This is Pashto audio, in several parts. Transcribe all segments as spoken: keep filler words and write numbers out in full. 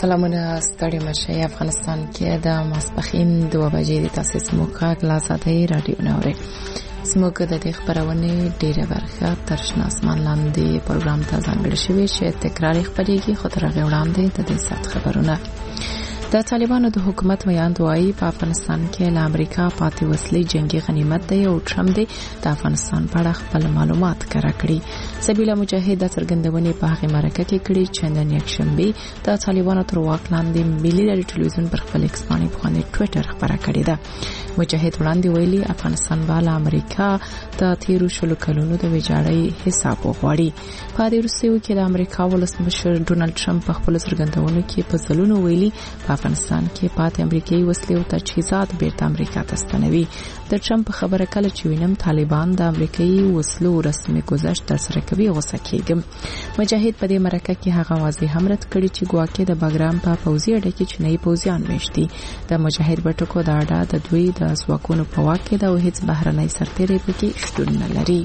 سلامونه ستړي مشه. افغانستان کې د ماسپخین دوه بجې د تاسیس موقع غلاساتې رادیو نوري سموږ د دې خبرونه ډیره برخه تر شنه اسمان لاندې پروګرام ته ځانګړی شوی چې تکراری خبرېږي خو تر هغه وړاندې د دې سات خبرونه. د طالبانو د حکومت ویاند وایي په افغانستان کې له امریکا پاتې وسلې جنگي غنیمت دی او ټرمپ دی د افغانستان په اړه خپل معلومات کړه کړي. سبیلا مجاهد د څرګندونې په هغه مرکه کې کړي چې نن یکشنبه د طالبانو تر واک لاندې ملي لارې ټلویزیون پر خپل ایکس باندې په ټوئیټر خبره کړې ده. مجاهد وړاندې ویلي افغانستان بالا امریکا د تیرو شلو کلونو د ویجاړۍ حساب وغواړي. په دې وروستیو کې د امریکا ولسمشر ډونالد ټرمپ په خپل څرګندونو کې په ځلونو ویلي په افغانستان کې پاتې امریکایي وسلې او تجهیزات بیرته امریکا ته ستنوي. د ټرمپ خبره کله چې وینم طالبان د امریکایي وسلو رسمي گذشت ترسره کوي غوسه کېږم. مجاهد په دې مرکه کې هغه واضح هم رد کړی چې ګواکې د بګرام په پوځي اډه کې چینایي پوځیان میشتي. د مجاهد بټکو د اډه د دوی د ځواکونو په واک کې د هیڅ بهرنۍ سرتېري پکې شتون نه لري.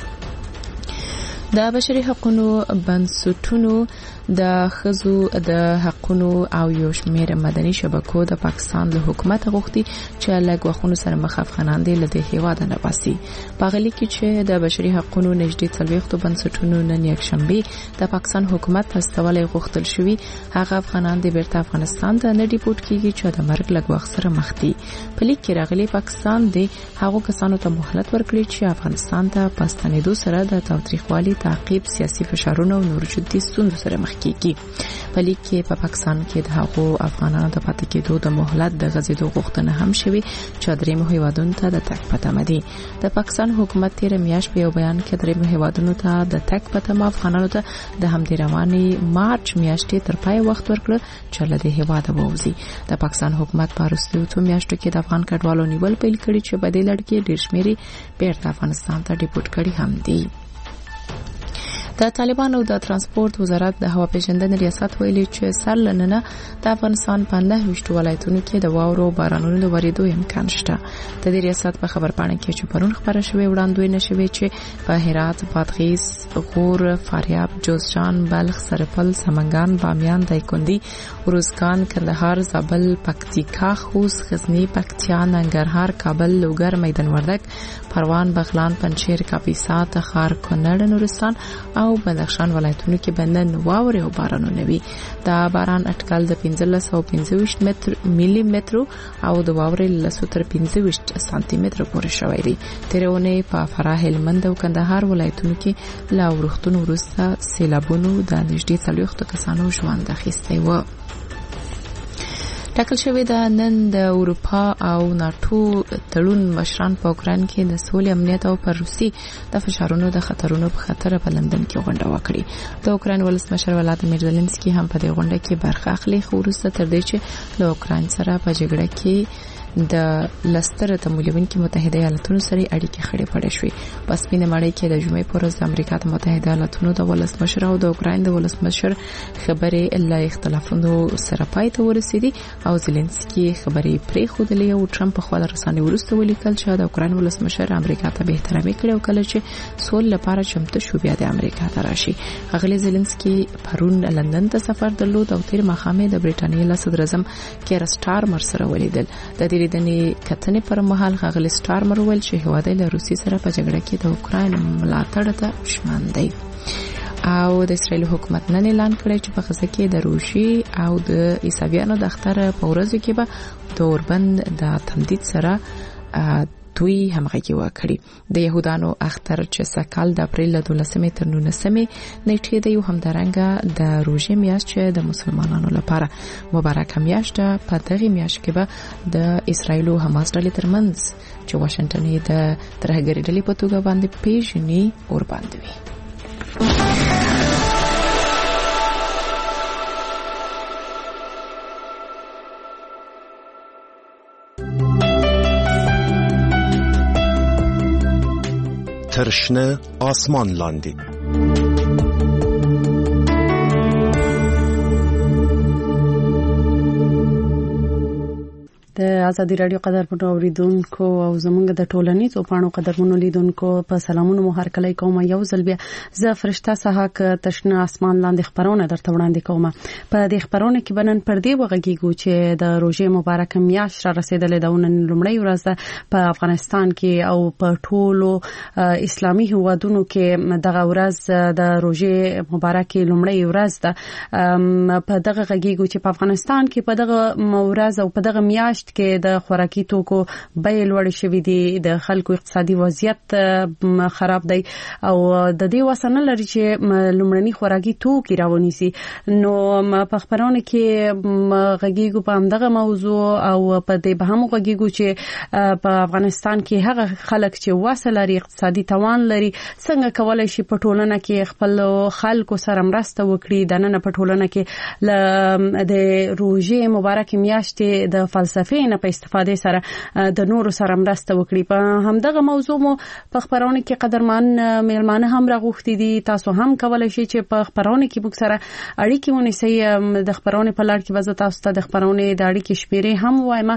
د بشري حقوقو بنسټونو د خزو د حقوقو او یو شمېر مدني شبکو د پاکستان له حکومت غوښتي چې لږ وختونو سره مخ افغانان دي له هیواد نه باسي. په غلي کې چې د بشري حقوقو نږدې څلوېښت بنسټونو نن یکشنبه د پاکستان حکومت استولې غوښتل شوی هغه افغانان دي بیرته افغانستان ته نه ډیپورټ کیږي چې د مرګ لږ وخت سره مخ دي. په لیک کې راغلي پاکستان دي هغه کسانو ته مهلت ورکړي چې افغانستان ته پستنېدو سره د تاوتریخوالي تعقیب سیاسي فشارونه او نور جدي ستونزو سره مخ کیږي. په لیک کې په پاکستان کې د هغو افغانانو د پاتې کېدو د مهلت د غځېدو غوښتنه هم شوې چې درېیمو هیوادونو ته د تګ په تمه دي. د پاکستان حکومت تیر میاشت په یو بیان کې درېیمو هیوادونو ته د تګ په تمه افغانانو ته د همدې رواني مارچ میاشتې تر پای وخت ورکړ چې له دې هیواده ووځي. د پاکستان حکومت په وروستیو څو میاشتو کې د افغان کډوالو نیول پیل کړي چې په دې لړ کې ډېر شمېر بیرته افغانستان ته ډیپورټ کړي هم دي. د طالبانو د ترانسپورت وزارت د هوا پیژندنې ریاست ویلي چې سر لننه د افغانستان په نهه ویشت ولایتونو کې د واورو بارانونو د ورېدو امکان شته. د دې ریاست په خبرپاڼه کې چې پرون خبره شوې وړاندوینه شوې چې په هرات، بادغیس، غور، فاریاب، جوزجان، بلخ، سرپل، سمنګان، بامیان، دایکنډي، ارزګان، کندهار، زابل، پکتیکا، خوست، غزنی، پکتیا، ننګرهار، کابل، لوګر، میدان وردګ، پروان، بغلان، پنجشیر، کاپیسا، تخار، کونړ، نورستان او بدخشان ولایتونو کې بندن واوري او بارانونه وي. دا باران اټکل د پنځلس سوه پنځه ویشت متر ملي متر او د واوري لسو تر پنځه ویشت سانتي متر پورې شوی دی. تیرونه په فراه، هلمند او کندهار ولایتونو کې لا ورښتونو وروسته سیلابونو د نږدې څلوېښت کسانو ژوند اخیستی و. ټاکل شوی د نن د اروپا او ناتو تړون مشران په اوکراین کې د سولې، امنیت او پر روسي د فشارونو د خطرونو په خاطر په لندن کې غونډه وکړي. د اوکراین ولسمشر ولادیمیر زيلنسکي هم په دې غونډه کې برخه اخلي، خو وروسته تر دې چې له اوکراین سره په جګړه کې د لستر تمویلونکو متحده ایالاتونو سره اړیکې خړې پړې شوې. په سپینه مړۍ کې د جمعې پر ورځ د امریکا متحده ایالاتونو د ولسمشر او د اوکراین د ولسمشر خبرې له اختلافونو سره پای ته ورسېدي او زيلنسکي خبرې پرې خودلې او ټرمپ په خپل رسنۍ ورسته ولیکل چې د اوکراین ولسمشر امریکا ته به احترامي کړي او کله چې سول لپاره چمتو شو بیا د امریکا ته راشي. هغه زيلنسکي پرون لندن ته سفر درلود او تیر مخامه د برېټانیا له صدر اعظم کیر سټارمر سره ولیدل. د دې د کتنې پر مهال هغه سټارمر ویل چې هیواد له روسي سره په جګړه کې د اوکراین ملاتړ ته شمن دی. او د اسرایل حکومت نن اعلان کړی چې په غزه کې د روسي او د عیسویانو د اختر په ورځو کې به د اوربند د تمدید سره دوی همغږي وکړي. د يهودانو اختر چې سکال د اپریل دولسمې تر نولسمې نیټې دی او همدارنګه د روژې میاشت چې د مسلمانانو لپاره مبارک میاشت په دغه میاشت کې به د اسرایل او حماس ډلې ترمنځ چې واشنگټن یې د ترهګرۍ ډلې په توګه باندې پیژني اور باندې وي. ترشنه آسمان لاندې د ازادي رادیو قدرمنو اوریدونکو او زمونږ د ټولنیزو پاڼو قدرمنو لیدونکو په سلامونو مو هر کله کوم یو ځل بیا زه فرشته سحق تشنه اسمان لاندې خبرونه درته وړاندې کوم. په دې خبرونه کې بنن پر دې وغږیږو چې د روزې مبارک میاشت را رسیدلې ده، نن لومړی ورځ په افغانستان کې او په ټولو اسلامي هیوادونو کې دغه ورځ د روزې مبارک لومړی ورځ ده. په دغه غږیږو چې په افغانستان کې په دغه ورځ او په دغه میاشت کې د خوراکي توکو بیې لوړې شوې دي، د خلکو اقتصادي وضعیت خراب دی او د دې وسنه لري چې لومړني خوراکي توکي راونیسي. نو په خبرونه کې غږیږو په همدغه موضوع او په دې به هم غږیږو چې په افغانستان کې هغه خلک چې وسه لري، اقتصادي توان لري، څنګه کولای شي په ټولنه کې خپل خلکو سره مرسته وکړي. د نن په ټولنه کې د روزې مبارک میاشتې د فلسفې نه په استفاده سره د نورو سره مرسته وکړي. په همدغه موضوع مو په خبرونه کې قدرمن میلمانه هم راغوښتي دي. تاسو هم کولای شئ چې په خبرونه کې موږ سره اړیکې ونیسئ. د خبرونه په لړ کې وزه تاسو ته د خبرونه د اړیکې شمیرې هم وایم.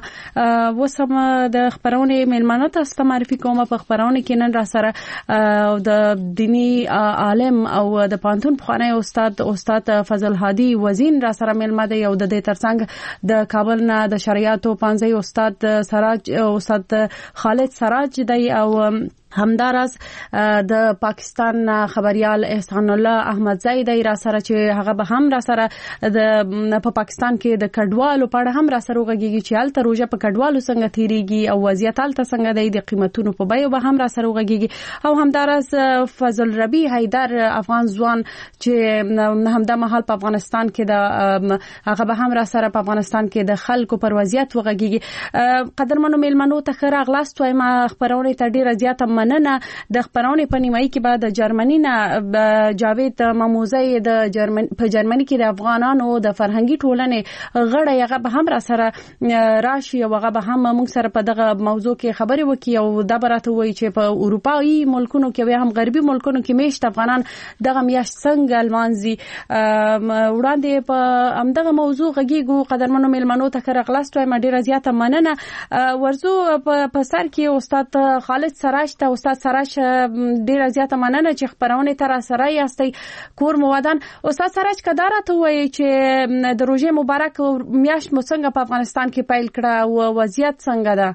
وسم د خبرونه میلمانه تاسو ته معرفي کوم. په خبرونه کې نن را سره د دینی عالم او د پانتون پخوانی استاد استاد فضل هادي وزین را سره میلمه دی او د دې ترڅنګ د کابل نه د شریعت او پانځي استاد سراج استاد خالد سراج دی او همدارس د پاکستان خبريال احسان الله احمد زید را سره چې هغه به هم را سره د په پاکستان کې د کډوالو په اړه هم را سره وغږیږي چې الته روزه په کډوالو څنګه تیریږي او وضعیت الته څنګه دی، د قیمتونو په بیه به هم را سره وغږیږي. او همدارس فضل ربی حیدر افغان ځوان چې همدا مهال په افغانستان کې د هغه به هم را سره په افغانستان کې د خلکو پر وضعیت وغږیږي. قدرمنو میلمنو ته خیر اغلاست وایم. خبرونه ته ډیره زیاته مننه. د خبرونه په نیمایي کې بعد د جرمني نه جاوید ماموزی د جرمن په جرمني کې د افغانانو د فرهنګي ټولنې غړی هغه به هم را سره راشي او هغه به هم موږ سره په دغه موضوع کې خبرې وکړي او دا براته وایي چې په اروپایي ملکونو کې هم غربي ملکونو کې میشت افغانان دغه میاشت څنګه لمانځي. وړاندې په همدغه موضوع غږیږو. قدرمنو میلمنو ته خیر اغلاست وایم. ډیره زیاته مننه. ورزو په سر کې استاد خالد سراج ته استاد سراج ډیره زیاته مننه چې خبرونه تر سره یاستئ. کور موادن استاد سراج کدارته وایي چې د روزې مبارک میاشت مو څنګه په افغانستان کې پیل کړه او وضعیت څنګه ده؟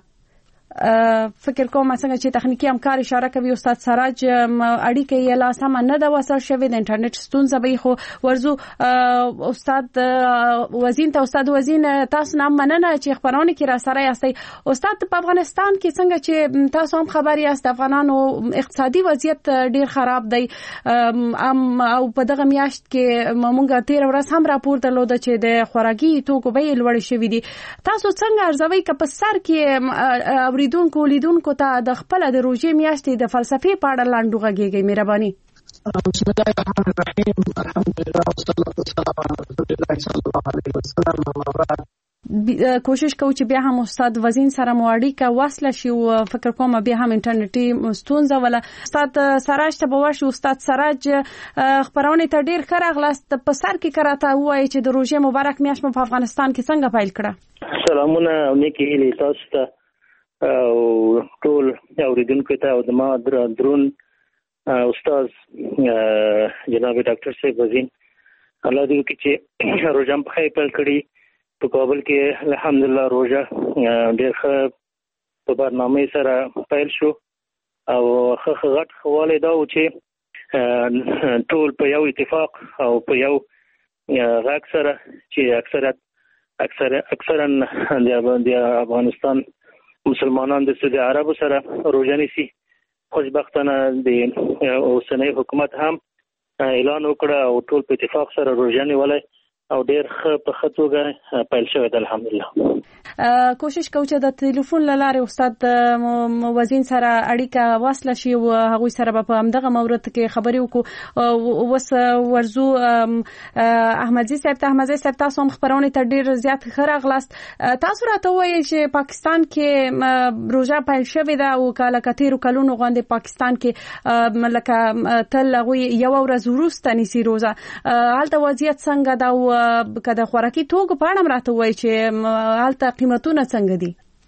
فکر کوم څنګه چې تخنیکی همکار اشاره کوي استاد سراج اړیکه یې لا سم نه ده وصل شوی، د انټرنیټ ستونزه به خو ورزو استاد وزین ته استاد وزین تاسو نام مننه چې خبرونه کې را سره یاستئ. استاد په افغانستان کې څنګه چې تاسو هم خبر یاست افغانانو اقتصادي وضعیت ډیر خراب دی ام او په دغه میاشت کې مونږه تیر ورځ هم راپور درلود چې د خوراکي توکو بیې لوړې شوې دي. تاسو څنګه ارزوي که په سر کې اوریدونکو لیدونکو ته د خپل د روزې میاشتې د فلسفې په اړه لاندې غږیږي؟ مهرباني. بسم الله الرحمن الرحیم. الحمدلله والصلاه والسلام علی رسول الله صلی الله علیه وسلم. اما بعد کوشش کوو چې بیا هم استاد وزین سره مو اړیکه وصل شي او فکر کوم بیا هم انټرنیټي ستونزه ولا استاد سراج ته به ورشي. استاد سراج خبرونه ته ډیر ښه راغلاست. په سر کې کراته وایي چې د روزې مبارک میاشت په افغانستان کې څنګه پیل کړه؟ سلامونه او نیکی هیلې تاسو ته او ټول اوریدونکو ته او د ما درون استاد جناب ډاکټر صاحب وزین الله دې وکړي چې روزه په خیر پیل کړي. په کابل کې الحمدلله روزه ډېر ښه په برنامه سره پیل شو او ښه غټ خواله دا و چې ټول په یو اتفاق او په یو غږ سره چې اکثرت اکثر اکثرا د افغانستان مسلمانان د سعودي عربو سره روزه نیسي. خوشبختانه د اوسنۍ حکومت هم اعلان وکړ او ټول په اتفاق سره روزه نیولای او ډیر ښه په ښه توګه پیل شوی دی الحمدلله. کوشش کوو چې د ټلیفون له لارې استاد وزین سره اړیکه وصل شي او هغوی سره په همدغه مورد کې خبرې وکړو. اوس ورزو احمدزي صاحب ته احمدزي صاحب تاسو هم خبرونه ته ډیر زیات ښه راغلاست. تاسو راته وایئ چې پاکستان کې روزه پیل شوې ده او کله کتیرو کلونو غوندې پاکستان کې لکه تل هغوی یو ورځ وروسته نیسي روزه. هلته وضعیت څنګه ده او که د خوراکي توکو په اړه راته وایي چې هلته قیمتونه څنګه دي؟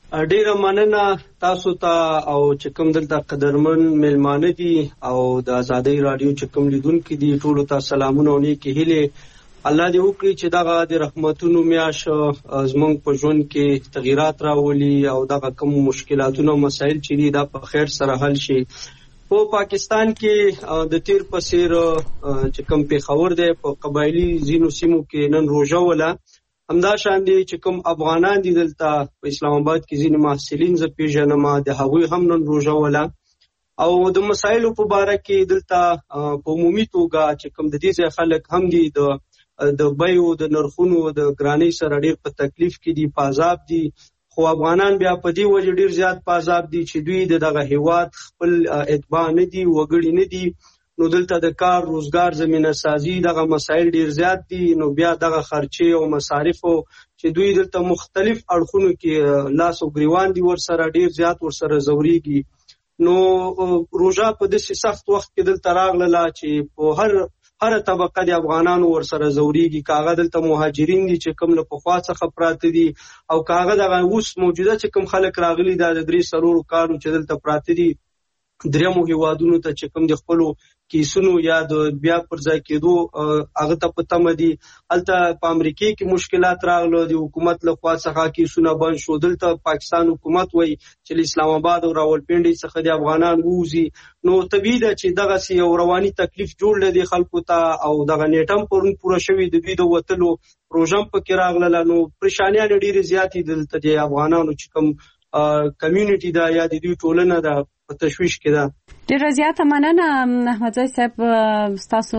ډیره مننه تاسو ته او چې کوم دلته قدرمن مېلمانه دي او د آزادۍ رادیو چې کوم لیدونکي دي ټولو ته سلامونه او نیکې هیلې. الله دې وکړي چې دغه د رحمتونو میاشت زموږ په ژوند کې تغیرات راولي او دغه کوم مشکلاتونه او مسایل چې دي دا په خیر سره حل شي. په پاکستان کې د تیر په څیر چې کوم پیښور دی په قبایلي ځینو سیمو کې نن روژه وله، همدا شان دي چې کوم افغانان دي دلته په اسلام آباد کې ځینې محصلین زه پیژنم د هغوی هم نن روژه وله او د مسایلو په باره کې دلته په عمومي توګه چې کوم د دې ځای خلک هم دي د د بیو د نرخونو د ګرانۍ سره ډېر په تکلیف کې دي، په عذاب دي. خو افغانان بیا په دې وجه ډېر زیات په عذاب دي چې دوی د دغه هیواد خپل اتباع نه دي، وګړي نه دي. نو دلته د کار روزګار زمینه سازي دغه مسایل ډیر زیات دي. نو بیا دغه خرچې او مصارفو چې دوی دلته مختلف اړخونو کې لاس او ګریوان دي ورسره ډیر زیات ورسره زوريږي. نو روژه په داسې سخت وخت کې دلته راغله چې په هر هر طبقه د افغانانو ورسره زوريږي. کاغه دلته مهاجرین دي چې کوم له پخوا څخه پراته دي او کاغه دغه اوس موجوده چې کوم خلک راغلي دا د درې څلورو کالو چې دلته پراته دي درېمو هیوادونو ته چې کوم د خپلو کیسونو یا د بیا پر ځای کېدو هغه ته په تمه دي. هلته په امریکې کې مشکلات راغله، د حکومت له خوا څخه کیسونه بند شو. دلته پاکستان حکومت وایي چې له اسلام آباد او راولپنډۍ څخه د افغانان ووځي. نو طبیعي ده چې دغسې یو رواني تکلیف جوړ دی خلکو ته او دغه نیټه هم پرون پوره شوې د دوی د وتلو روژه هم پکې راغله. نو پریشانیانې ډېرې زیاتې دلته د افغانانو چې کوم کمیونټي ده یا د دوی ټولنه ده په تشویش کې ده. ډېره زیاته مننه احمدزی صاحب، ستاسو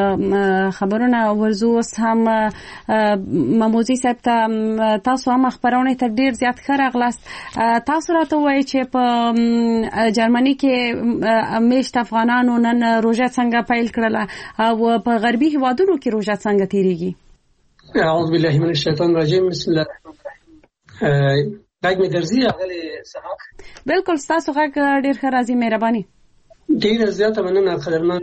له خبرونه ورځو. اوس هم مموزي صاحب ته تاسو هم خبرونه ته ډېر زیات ښه راغلاست. تاسو راته وایئ چې په جرمني کې میشت افغانانو نن روژه څنګه پیل کړله او په غربي هیوادونو کې روژه څنګه تیریږي؟ اعوذ بالله من الشیطان الرجیم، بسم الله الرحمن الرحیم. غږ مې درځي اغلی سحاق؟ بالکل، ستاسو غږ ډېر ښه راځي، مهرباني. ډېره زیاته مننه قدرمن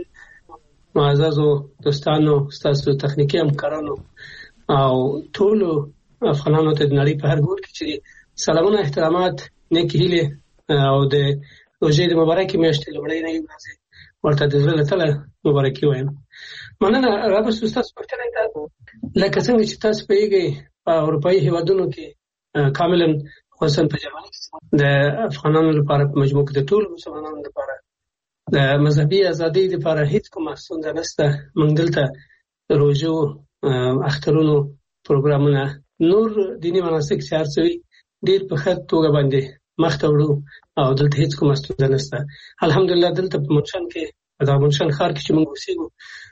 معززو دوستانو، ستاسو تخنیکي همکارانو او ټولو افغانانو ته د نړۍ په هر ګوټ کې چې سلامونه، احترامات، نیکې هیلې او د روژې د مبارکې میاشتې لومړۍ نوې ورځې ورته د زړه له تله مبارکي وایم. مننه. رابرټ، ستاسو پوښتنې ته لکه څنګه چې تاسو پوهېږئ په اروپایي هېوادونو کې کاملا خصوصا په جرمني کې د افغانانو لپاره په مجموع کې د ټولو مسلمانانو لپاره د مذهبي ازادۍ لپاره هیڅ کومه ستونزه نشته. موږ دلته روژو، اخترونو، پروګرامونه، نور دیني مناسک چې هر څه وي ډېر په ښه توګه باندې مخته وړو او دلته هیڅ کومه ستونزه نشته. الحمدلله دلته په منشن کې په دغه منشن ښار کې چې موږ اوسېږو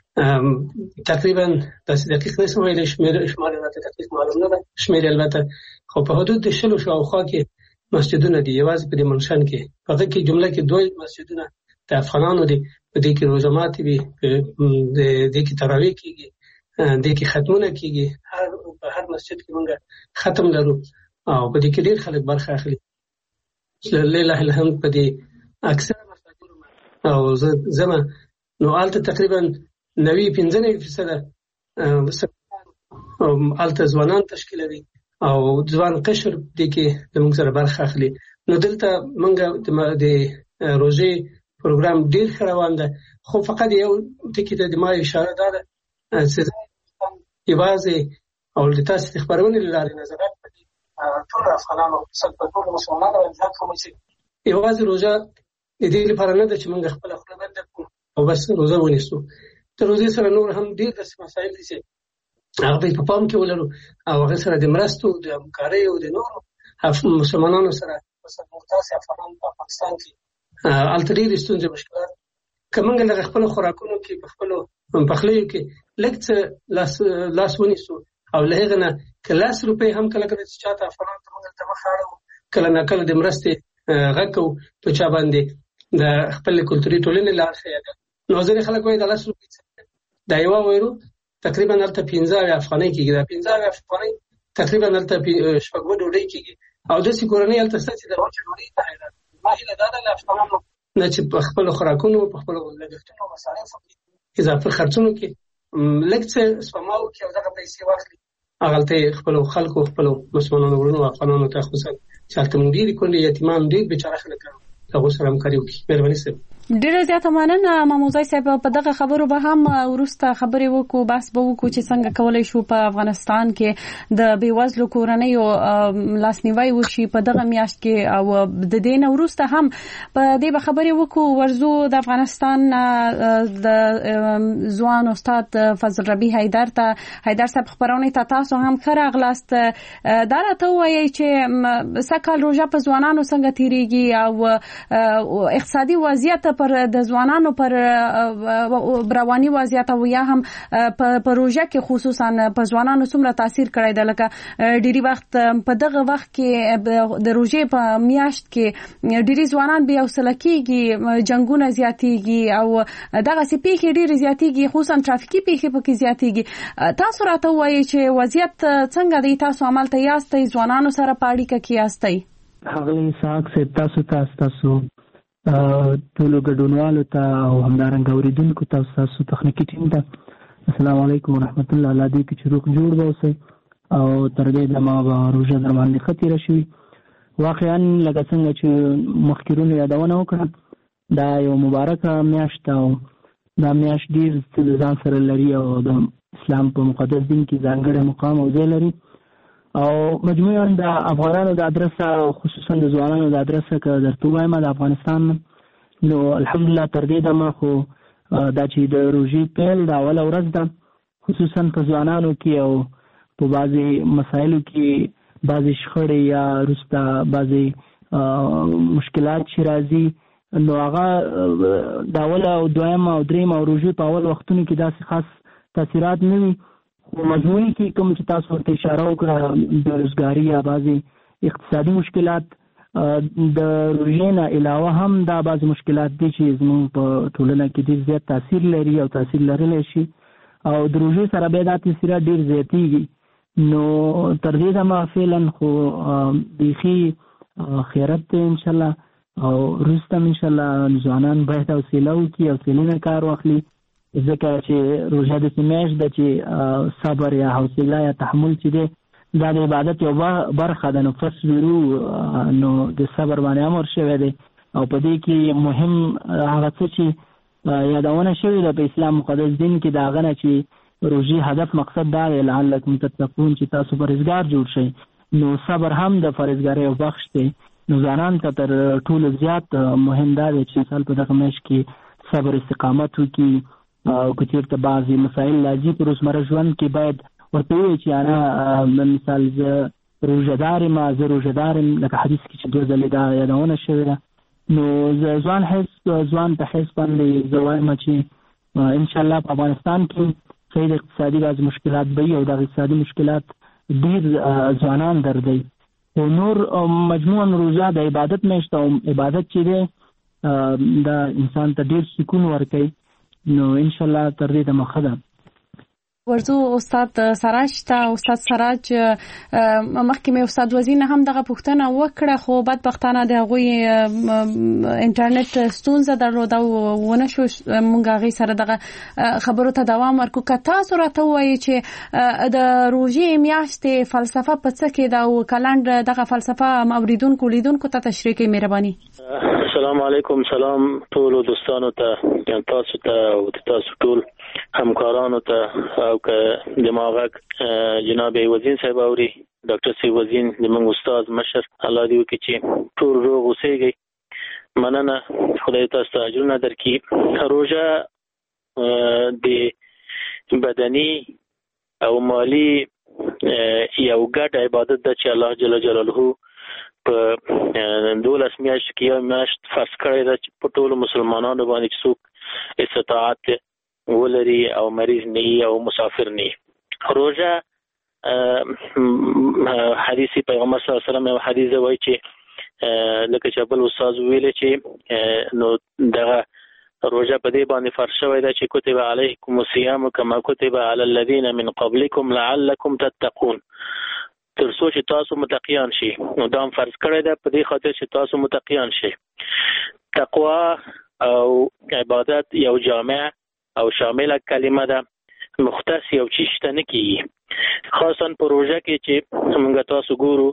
تقریبا داسې دقیق نشم ویلی، شمېر شمار راته دقیق معلوم نه ده شمېر البته، خو په حدود د شلو شاوخوا کې مسجدونه دي یوازې په دې منشن کې. په هغه کې جمله کې دوه مسجدونه د افغانانو دي، په دې کې روژه ماتې وي، د دې کې تراویح کېږي، دې کې ختمونه کېږي. هر په هر مسجد کې موږ ختم لرو او په دې کې ډېر خلک برخه اخلي. لیله الحمد په دې اکثره مساجدونو او زه ځمه نو هلته تقریبا نوي پنځه نوي فیصده هلته ځوانان تشکیلوي او ځوان قشر دې کې زموږ سره برخه اخلي. نو دلته موږ د روژې پروګرام ډېر ښه روان ده، خو فقط یو ټکي ته د ما اشاره دا ده چې یوازې او د تاسې د خپرونې له لارې نظرات په دې ټولو افغانانو په ټولو مسلمانانو باندې کوم چې یوازې روژه د دې لپاره نه ده چې موږ خپله خوله بنده کړو او بس روژه ونیسو. د روژې سره نور هم ډېر داسې مسایل دي چې هغه باید په پام کې ولرو او هغه سره د مرستو د همکارۍ او د نورو مسلمانانو سره تاسې افغانان په پاکستان کې هلته ډېرې ستونزې مشکلات که موږ لږ خپلو خوراکونو کې په خپلو پخلیو کې لږ څه لاس لاس ونیسو او له هغې نه که لاس روپۍ هم کله کله چې چاته افغانانو ته موږ ته مخ اړوو کله ناکله د مرستې غږ کوو په چا باندې د خپلې کلتوري ټولنې له اړخه یې ده. نو ځینې خلک وایي د لاس روپۍ دا یوه ویرو تقریبا هلته پنځه اویا افغانۍ کېږي. دا پنځه اویا افغانۍ تقریبا هلته شپږ اووه ډوډۍ کېږي او داسې کورنۍ هلته شته چې د وچې ډوډۍ ته حیران. ما هیله دا ده له افغانانو نه چې په خپلو خوراکونو په خپلو لګښتونو مصارفو کې اضافه خرڅونو کې لږ څه سپما وکړي او دغه پیسې واخلي اغلته خپل خلکو خپل مسلمانانو ورونو افغانانو ته خصوصا چې تل مدیر کولې یتیمان ډیر بچاره خلک هغه سره همکاري وکړي. مهرباني سره ډیره زیاته مننه ماموزای صاحب. په دغه خبرو به هم ورسته خبرې وکړو، بحث به وکړو چې څنګه کولای شو په افغانستان کې د بیوزلو کورنیو لاسنیوي وشي په دغه میاشت کې، او د دې نه ورسته هم په دې به خبرې وکړو. ورزو د افغانستان د ځوان استاد فضل ربی حیدر ته حیدر صاحب خبرونه ته تاسو هم ښه راغلاست. دا راته وایي چې سکهال روژه په ځوانانو څنګه تیریږي او اقتصادي وضعیت پر د ځوانانو پر رواني وضعیت او یا هم په پروژه کې خصوصا په ځوانانو څومره تاثیر کړی دی. لکه ډیری وخت په دغه وخت کې د روژې په میاشت کې ډیری ځوانان بیا وسله کېږي، جنگونه زیاتېږي او دغه سي پیښې ډیرې زیاتېږي، خصوصا ترافیکي پیښې پکې زیاتېږي. تاسو راته وایي چې وضعیت څنګه دی؟ تاسو عملته یاستئ، ځوانانو سره په اړیکه کې یاستئ؟ هغه ساک سه تاسو تاسو تاسو ټول ګډونوالو ته او همدارنګه اوریدونکو ته تاسو تخنیکی ټیم ته السلام علیکم ورحمت الله. الله دې کې چروک جوړ ووسي او تر دې دمه به روژه در باندې خطر شي. واقعا لکه څنګه چې مخکرونو یادونه وکړه دا یو مبارکه میاشت او دا میاشت ډیر ځان سره لري او د اسلام په مقدس دین کې ځانګړی مقام او ځای لري او مجموعاً د افغانانو د ادرسه خصوصا د ځوانانو د ادرسه که درته وایم د افغانستان نو الحمدلله تر دې دمه خو دا چې د روژې پیل د اوله ورځ ده، خصوصا په ځوانانو کې او په بعضې مسایلو کې بعضې شخړې یا وروسته بعضې مشکلات چې راځي نو هغه د اوله او دویم او دریم او روژې په اول وختونو کې داسې خاص تاثیرات نه وي. خو مجموعي کې کوم چې تاسو ورته اشاره وکړه بېروزګاري یا بعضې اقتصادي مشکلات د روژې نه علاوه هم دا بعضې مشکلات دي چې زموږ په ټولنه کې ډېر زیات تاثیر لري او تاثیر لرلی شي او د روژې سره بیا دا تاثیرات ډېر زیاتېږي. نو تر دې دمه فعلا خو بیخي خیرت دی انشاءالله او وروسته هم انشاءالله ځوانان باید حوصله وکړي، حوصلې نه کار واخلي، ځکه چې روژه داسې میاشت ده چې صبر یا حوصله یا تحمل چې دی دا د عبادت یو برخه ده. نو فصبروا نو د صبر باندې امر شوی دی او په دې کې مهم هغه څه چې یادونه شوې ده په اسلام مقدس دین کې د هغه نه چې روژې هدف مقصد دا دی لعلکم تتقون چې تاسو پرهیزګار جوړ شئ. نو صبر هم د پرهیزګارۍ یو بخش دی. نو ځوانان ته تر ټولو زیات مهم دا دی چې انسان په دغه میاشت کې صبر استقامت وکړي او که چېرته بعضې مسایل راځي په روزمره ژوند کې باید ورته ووایي چې انا مثال زه روژهدار یم زه روژهدار یم لکه حدیث کې چې دوه ځلې دا یادونه شوې ده. نو زه ځوان حس ځوان په حس باندې زه وایم چې انشاءالله په افغانستان کې خیر اقتصادي بعضې مشکلات به وي او دغه اقتصادي مشکلات ډېر ځوانان دردوي. خو نور مجموعاً روژه د عبادت میاشت او عبادت چې دی دا انسان ته ډېر سکون ورکوي. نو انشاءالله تر دې د مخه ده. ورزو استاد سراج ته استاد سراج مخکې مې استاد وزیر نه هم دغه پوښتنه وکړه خو بدبختانه د هغوی انټرنیټ ستونزه درلوده او ونه شو موږ هغې سره دغه خبرو ته دوام ورکړو. که تاسو راته ووایئ چې د روژې میاشتې فلسفه په څه کې ده او کلنډ دغه فلسفه اوریدونکو لیدونکو ته تشریح کړئ مهرباني. السلام علیکم، سلام ټولو دوستانو ته، تاسو ته او تاسو ټول همکارانو ته او که د ما غږ جناب وزین صاحب اوري ډاکټر سی وزین زموږ استاد مشر الله دې وکړي چې ټول روغ اوسېږئ. مننه، خدای تاسو ته اجرونه درکړي. روژه د بدني او مالی یو ګډ عبادت ده چې الله جل جلاله په دولس میاشت کې یو میاشت فرض کړی ده چې په ټولو مسلمانانو باندې چې څوک استطاعت ولري او مریض نه او مسافر نه. روژه حدیث پیغمبر صلی الله علیه وسلم یو حدیث وایي چې لکه چې بل استاد ویل چې نو دغه روژه په دې باندې فرض شوی ده چې کتب علیکم الصیام کما کتب علی الذین من قبلکم لعلکم تتقون، تر څو چې تاسو متقیان شي. نو دا هم فرض کړی ده په دې خاطر چې تاسو متقیان شي. تقوا او عبادت یو جامع او شامله کلمه ده، مختص یو چیشته نه کیږي. خاصا پروژه کې چې موږ تاسو ګورو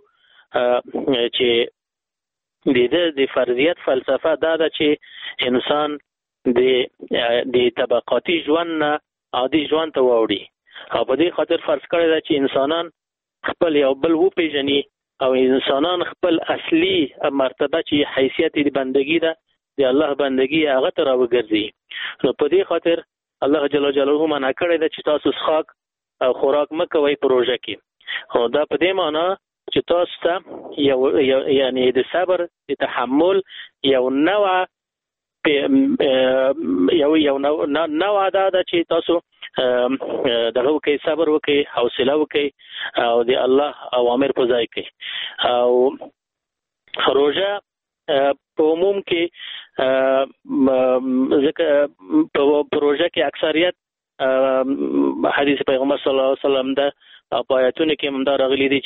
چې د د فرضیت فلسفه دا ده چې انسان د د طبقاتي ژوند نه عادي ژوند ته واوړي، او په دې خاطر فرض کړی ده چې انسانان خپل یو بل وپېژني او انسانان خپل اصلي مرتبه چې حیثیت د بندګي ده د الله بندګي هغه ته راوګرځي. نو په دې خاطر الله جل جلاله منع کړی ده چې تاسو څښاک او خوراک مه کوئ پروژه کې. او دا په دې معنا چې تاسو ته یو یعنی د صبر د تحمل یو نوع یو یو نوع دا ده چې تاسو دغه وکړئ، صبر وکړئ، حوصله وکړئ او د الله اوامر په ځای کړئ. او روژه په عموم کې ځکه په پروژه کې اکثریت حدیث پیغمبر صلی الله علیه وسلم ده او په آیاتونو کې هم دا راغلي دي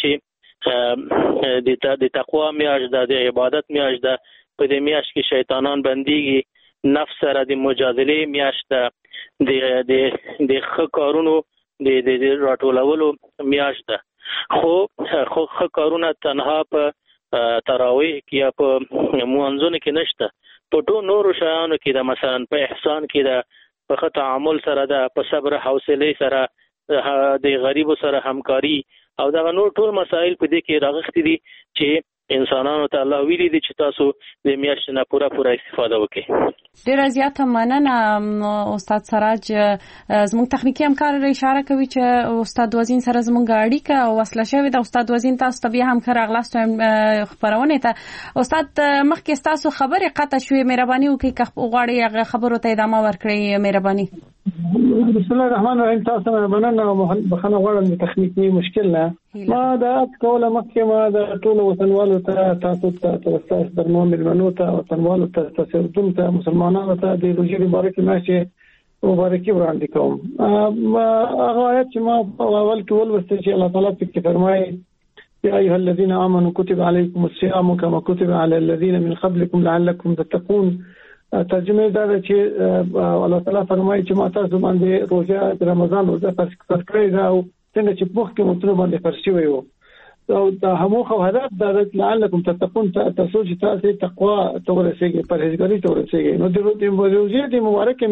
چې د تقوا میاشت ده، د عبادت میاشت ده. په دې میاشت کې شیطانان بنديږي، نفس سره د مجادلې میاشت ده، د د د ښه کارونو د د راټولولو میاشت ده. خو خو ښه کارونه تنها په تراویح کې یا په مونځونو کې نشته، په ټول نورو شیانو کې ده، مثلا په احسان کې ده، په ښه تعامل سره ده، په صبر حوصله سره، د غریبو سره همکاري او دا نور ټول مسائل په دې کې راغختي دي چې انسانانو ته الله ویلي دي چې تاسو د میاشتې نه پوره پوره استفاده وکړئ. ډیره زیاته مننه استاد سراج. زموږ تخنیکی همکار اشاره کوي چې استاد وزین سره زموږ اړیکه وصله شوې ده. استاد وزین تاسو ته بیا هم ښه راغلاست خبرونه ته. استاد مخکې تاسو خبرې قطع شوې، مهرباني وکړئ که غواړئ هغه خبرو ته ادامه ورکړئ. مهرباني. بسم الله الرحمن الرحیم. تاسو مننه او بخښنه غواړم د تخنیکی مشکل نه. ما دا کوله مخکې ما د ټول وطنوالو ته تاسو ته تاسو درنو ملمنو ته وطنوالو ته تاسو ته مسلمانانو ته د روزي مبارک ماشي مبارکي وړاندې کوم. هغه آیت چې ما اول کې ولوسته چې الله تعالی په فرمایي يا أيها الذين آمنوا كتب عليكم الصيام كما كتب على الذين من قبلكم لعلكم تتقون. ترجمه دا چې الله تعالی فرمایي چې ما تاسو باندې روزه د رمضان روزه فرض کړی دا او څنګه چې په کې مترو باندې فرض شوی وو. او دا همو خو هدف دا لعلكم تتقون، تاسو چې تاسو تقوا تورسېږي، پرهیزګاری تورسېږي. نو د روزه د مبارکه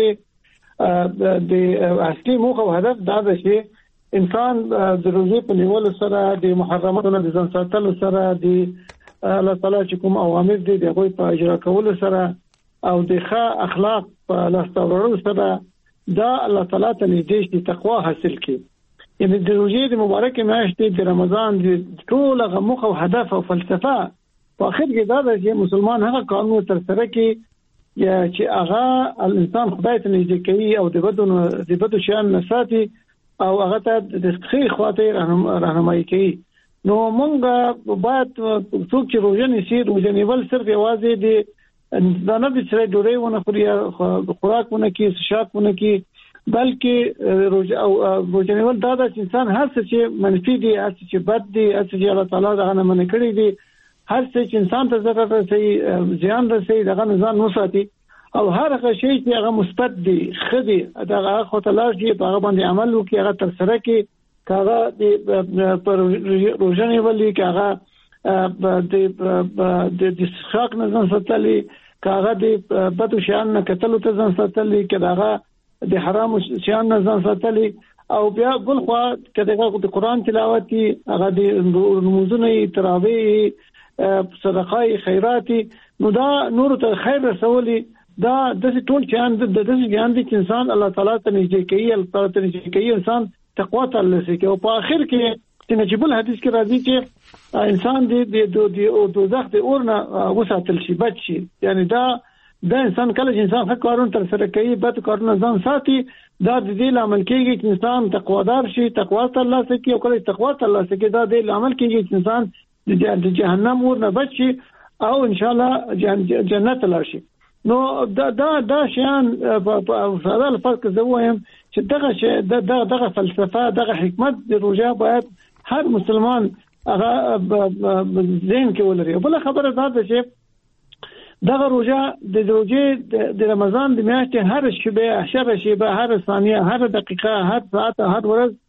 میاشتې د اصلي موخه او هدف دا ده چې انسان د روزه په نیولو سره د محرماتو نه ځان ساتلو سره د الله تعالی چې کوم اوامر دي د هغوی په اجرا کولو سره او د ښه اخلاق په لاستهراوړلو سره دا الله تعالی ته نږدې شي، تقوا حاصل کړي. یعنی د روزې د مبارکې میاشتې د رمضان د ټول هغه موخه او هدف او فلسفه په اخر کې دا ده چې مسلمان هغه کارونه ترسره کړي چې هغه الانسان خدای ته نږدې کوي او د بدو د بدو شیان نه ساتي او هغه ته د ښې خواته راهنمایي کوي. نو موږ باید څوک چې روزه نیسي، روزه نیول صرف یوازې د دا نه د سره ډوډۍ ونه خوري، خوراک ونه کوي، څښاک ونه کوي، بلکې روزه او روزه نیول دا د انسان هر څه چې منفي دي، هر څه چې بد دي، هر څه چې الله تعالی دغه نه منع کړی دي، هر څه چې انسان ته ضرر رسوي، زیان رسوي، دغه نه ځان وساتي. او هر هغه شی چې هغه مثبت دي، ښه دي، دغه خو ته لاړ شي، په هغه باندې عمل وکړي، هغه ترسره کړي، که هغه د پر روزه نیولي، که هغه د د څښاک نه ځان ساتلي، که هغه د بدو شیانو نه کتلو ته ځان ساتلي، که هغه د حرامو شیانو نه ځان ساتلي. او بیا بل خوا که دغه د قرآن تلاوت هغه د نمازونو تراویح صدقای خیراتي، نو دا نور ته خیر رسولي، دا د ټول شیان د دې بیان دي چې انسان الله تعالی ته نږدې کوي، الله تعالی ته نږدې کوي، انسان تقوا ته لسی کوي. او په اخر کې چې نجیب الحدیث کې راځي چې انسان د د دوزخ د اور نه وساتل شي، بچ شي. یعنی دا د انسان کله چې انسان ښه کارونه تر سره کوي، بد کارونه ځان ساتي، دا د دې لامل کېږي چې انسان تقوادار شي، تقوا ته الله سکی. او کله تقوا ته الله سکی دا د لامل کېږي چې انسان د جهنم اور نه بچ شي او ان شاء الله جنت لاړ شي. نو دا دا دا شیان په ساده الفاظ کې زه وایم چې دغه شی دغه دغه فلسفه، دغه حکمت د روزه باید هر مسلمان هغه ذهن کې ولري. بل خبره دا ده چې دغه روزه د روزه د رمضان د میاشتې هر شبه، هر شبه، هر ثانیه، هر دقیقه، هر ساعت، هر ورځ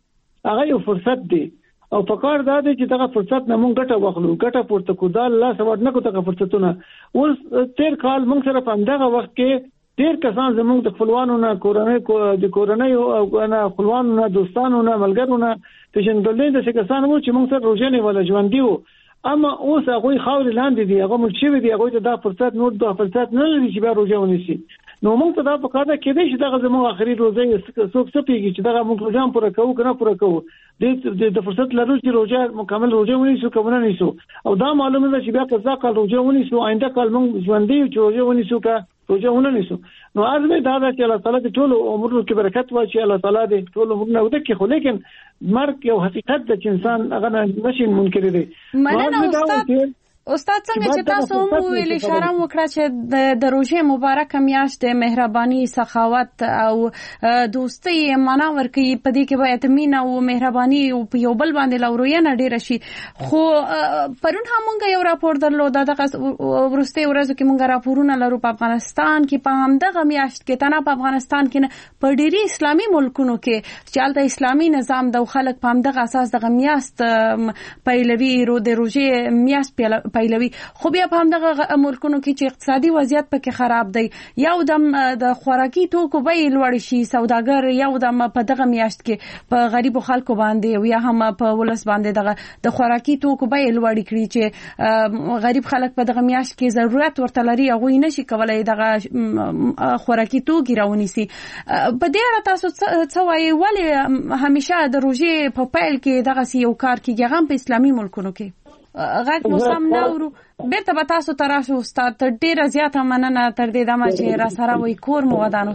هغه یو فرصت دی او په کار دا دی چې دغه فرصت نه مونږ ګټه واخلو ګټه پورته کو دا الله سبحانه نه کو دغه فرصتونه اوس تیر کال مونږ سره په دغه وخت کې ډیر کسان زموږ د خپلوانو نه کورنۍ د کورنۍ او نه خپلوانو نه دوستانو نه ملګرو نه پیژندل دي چې کسان وو چې مونږ سره روزنه ولا ژوند دیو اما اوس هغه خاور لاندې دي هغه مل شي دي هغه د فرصت نور د فرصت نه لري چې به روزه ونیسي نو موږ ته دا په کار ده کې چې دغه زموږ اخري روزه څوک څه پیږي چې دغه موږ روزه پوره کوو کنه پوره کوو د د فرصت لرو چې روزه مکمل روزه ونیسو کومه نیسو او دا معلومه ده چې بیا که ځکه کال روزه ونیسو آینده کال موږ ژوندۍ چې روزه ونیسو کا روزه ونیسو نو ارزه دا ده چې الله تعالی دې ټول عمرونو کې برکت واچي الله تعالی دې ټول عمرونه وکړي خو لیکن مرګ یو حقیقت ده چې انسان هغه نشي منکر دی مننه استاد استاد څنګه چې تاسو مو ویل اشاره وکړه چې د روزه مبارکه میاشت د مهرباني سخاوت او دوستي معنا ورکي په دې کې باید مینه او مهرباني او یو بل باندې لوروینه ډیر شي خو پرون هم موږ یو راپور درلود دغه ورسته ورځو کې موږ راپورونه لرو په افغانستان کې په همدغه میاشت کې تنه په افغانستان کې په ډیری اسلامي ملکونو کې چې الته اسلامي نظام د خلک په همدغه اساس دغه میاشت پیلوي رو د روزه میاشت پیلوي خو بیا په همدغه ملکونو کې چې اقتصادي وضعیت پکې خراب دی یو دم د خوراکي توکو بیې لوړ شي سوداګر یو دم په دغه میاشت کې په غریبو خلکو باندې یا هم په ولس باندې دغه د خوراکي توکو بیې لوړ کړي چې غریب خلک په دغه میاشت کې ضرورت ورته لري هغه نشي کولای دغه خوراکي توکي راونیسي په دې اړه تاسو څه وایي ولې همیشه د روزې په پیل کې دغه یو کار کیږي هغه په اسلامي ملکونو کې غږ مو سم نه ورو بیرته به تاسو ته راشو استاد تر ډیره زیاته مننه تر دې دمه چې را سره وای کور مو ودان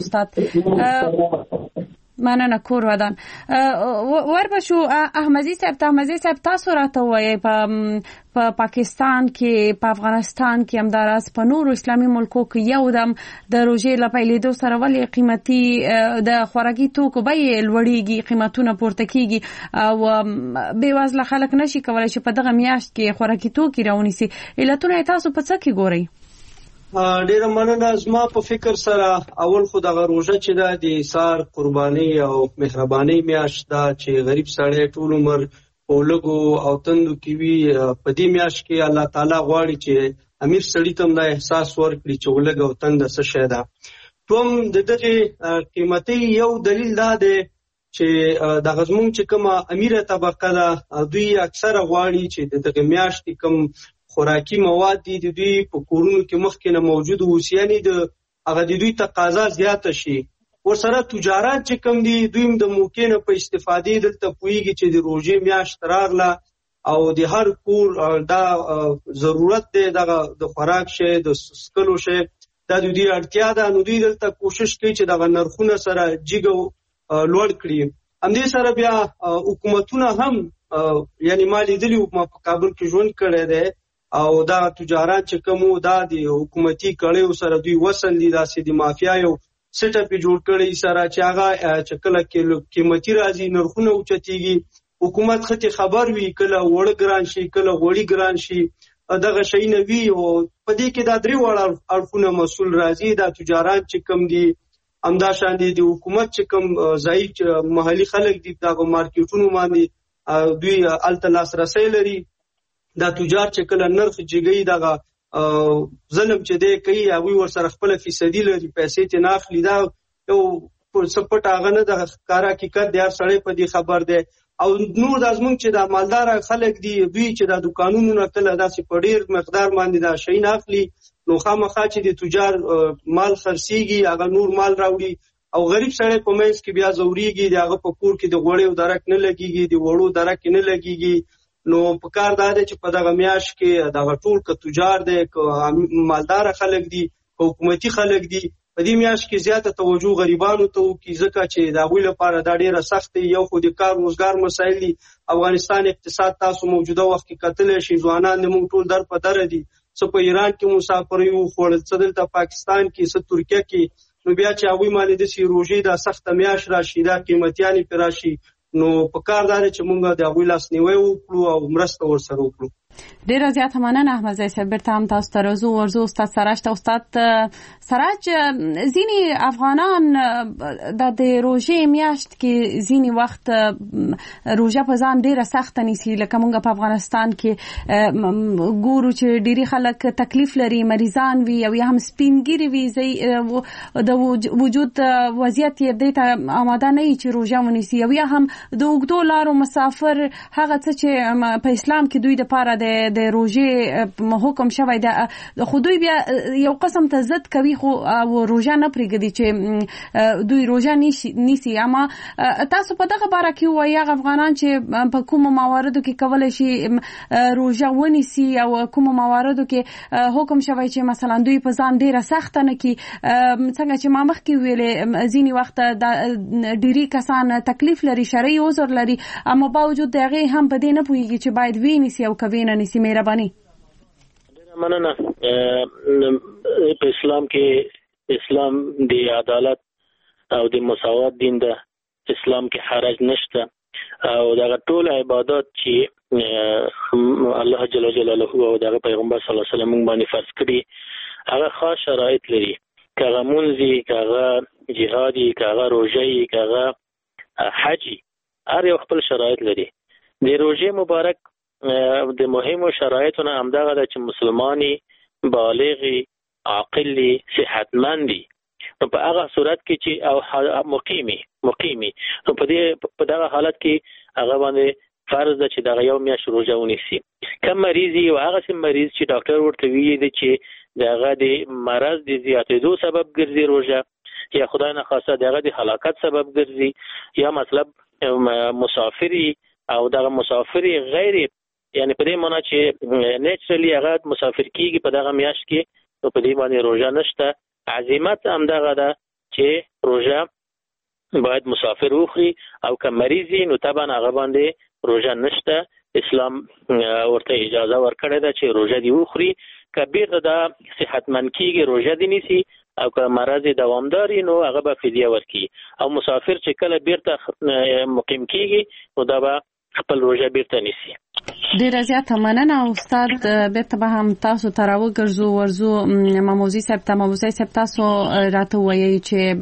استاد مننه کور ودان ورپسو احمدی صاحب ته احمدی صاحب تاسو راته وایي په په پاکستان کې په افغانستان کې همداراز په نورو اسلامي ملکو کې یو دم د روزې لپاره سره ولې قیمتي د خوراکي توکو بیې لوړیږي قیمتونه پورته کیږي او بې وزله خلک نشي کولای چې په دغه میاشت کې خوراکي توکي راونیسي علتونه تاسو په څه کې ګورئ ډیره مننه زما په فکر سره اول خو دغه روزه چې ده د ایثار قرباني او مهرباني میاشت ده چې غریب سړی ټول عمر په لږو او تندو کې وي په دې میاشت کې الله تعالی غواړي چې امیر سړي ته دا احساس ورکړي چې لږ او تند څه شی ده دوم د دغه قیمتي یو دلیل دا دی چې دغه زموږ چې کومه امیره طبقه ده دوی اکثره غواړي چې دغه میاشت کوم خوراکي مواد دي د دوی په کورونو کې مخکې نه موجود اوسي یعنی د هغه د دوی تقاضا زیاته شي ورسره تجارت چې کوم دي دوی د موقع نه په استفادې دلته پوهیږي چې د روزې میاشت راغله او د هر کور دا ضرورت دی دغه د خوراک شي د سکلو شي دا د دوی اړتیا ده نو دوی دلته کوشش کوي چې دغه نرخونه سره جګو لوړ کړي همدې سره بیا حکومتونه هم یعنی ما لیدلي په کابل کې ژوند کړی دی او دا تجارت چې کومو دا د حکومتي کړیو سره دوی وصل دي داسې د مافیا یو سیټ اپ جوړ کړی سره چې هغه چې کله قیمتي راځي نرخونه اوچتيږي حکومت خته خبر وی کله وړ ګران شي کله وړي ګران شي دغه شي نه وی او په دې کې دا درې وړ اړخونه مسول راځي دا تجارت چې کوم دي امدا شان دي د حکومت چې کوم ځای محلي خلک دي دا مارکیټونو باندې دوی التلاس رسۍ لري دا تجار چې کله نرخ جګي دغه ظلم چې دی کوي هغه ور سره خپل فیصدي لري پیسې ته ناخلي دا یو سپټ هغه نه د کارا حقیقت دی سړی په دې خبر دی او نور د ازمن چې د مالدار خلک دی دوی چې د دکانونو نه کله داسې په ډیر مقدار باندې دا شي ناخلي نو خامخا چې د تجار مال خرڅيږي هغه نور مال راوړي او غریب سړی په مېز کې بیا زوريږي دغه په کور کې د غوړیو درک نه لګيږي د وړو درک نه لګيږي نو په کار دا دی چې په دغه میاش کې دغه ټول ک تجار دی ک مالدار خلک دي حکومتي خلک دي په دې میاش کې زیاته توجه غریبانو ته کی ځکه چې دا غوی لپاره دا ډیره سخت یو خو د کار روزګار مسایل دي افغانستان اقتصاد تاسو موجوده وخت کې قتل شي ځوانان د موږ ټول در په در دي څه په ایران کې مسافر یو خوړل څه دلته پاکستان کې څه ترکیه کې نو بیا چې هغوی باندې د سی روژې دا سخته میاشت راشي دا قیمتیانې پرې راشي نو په کار دا دی چې موږ د هغوی لاسنیوی وکړو او مرسته ورسره وکړو. ډیره زیاته مننه احمد زئی صاحب. بیرته هم تاسو ته راځو ورزو استاد سراج ته. استاد سراج، ځینې افغانان د روژې میاشت کې ځینې وخت روژه په ځان ډیره سخته نیسي، لکه موږ په افغانستان کې ګورو چې ډیری خلک تکلیف لري، مریضان وي او یا هم سپینګیري وي، د وجود وضعیت یې دې ته آماده نه وي چې روژه ونیسي، او یا هم د اوږدو لارو مسافر هغه څه چې په اسلام کې دوی د پاره د د روژې حکم شوی د خودوی بیا یو قسم ته ضد کوي، خو روژه نه پرېږدي چې دوی روژه نیسي. اما تاسو په دغه باره کې وایي هغه افغانان چې په کومو مواردو کې کولی شي روژه ونیسي او کومو مواردو کې حکم شوی چې مثلا دوی په ځان ډیره سخته نه کړي، څنګه چې ما مخکې ویلې ځینې وخت د ډیری کسان تکلیف لري، شرعي عذر لري، اما باوجود د هغې هم په دې نه پوهېږي چې باید وینیسي او که وینه نیسي. مهرباني. مننه. په اسلام کې اسلام د عدالت او د مساوات دین ده. اسلام کې حرج نشته او دا ټول عبادت چې الله جل جلاله او د پیغمبر صلی الله علیه وسلم باندې فرض کړي هغه خاص شرایط لري، کغه منځي، کغه جهادي، کغه روزي، کغه حجي، هر یو خپل شرایط لري. د روزي مبارک د مهمو شرایطونه همدغه ده چې مسلمانی، بالغی، عاقلی، صحتمندی، نو په هغه صورت کې چې او مقیمی مقیمی نو په دې په دغه حالت کې هغه باندې فرض ده چې دغه یو میاشت روژه ونیسي. کم مریضي او هغه سم مریض چې ډاکټر ورته ویلي چې دغه د مرض د زیاتېدو سبب ګرځي روژه، یا خدای نه خاصه دغه د هلاکت سبب ګرځي، یا مطلب مسافری او دغه مسافری غیر یعنی په دې معنا چې نیچرلی هغه مسافر کیږي په دغه میاشت کې، نو په دې باندې روژه نشته. عزیمت هم دغه ده چې روژه باید مسافر وخوري، او که مریضي نو طبعا هغه باندې روژه نشته. اسلام ورته اجازه ورکړې ده چې روژه دی وخوري، که بیرته دا صحتمند کیږي روژه دی نیسي، او که مرض دوامداري نو هغه به فدیه ورکړي. او مسافر چې کله بیرته مقیم کیږي نو دا به خپل روژه بیرته نیسي. ډیره زیاته مننه استاد. بیرته به هم تاسو ته راوګرځو ورزو ماموزي صاحب ته. ماموزي صاحب تاسو راته وایي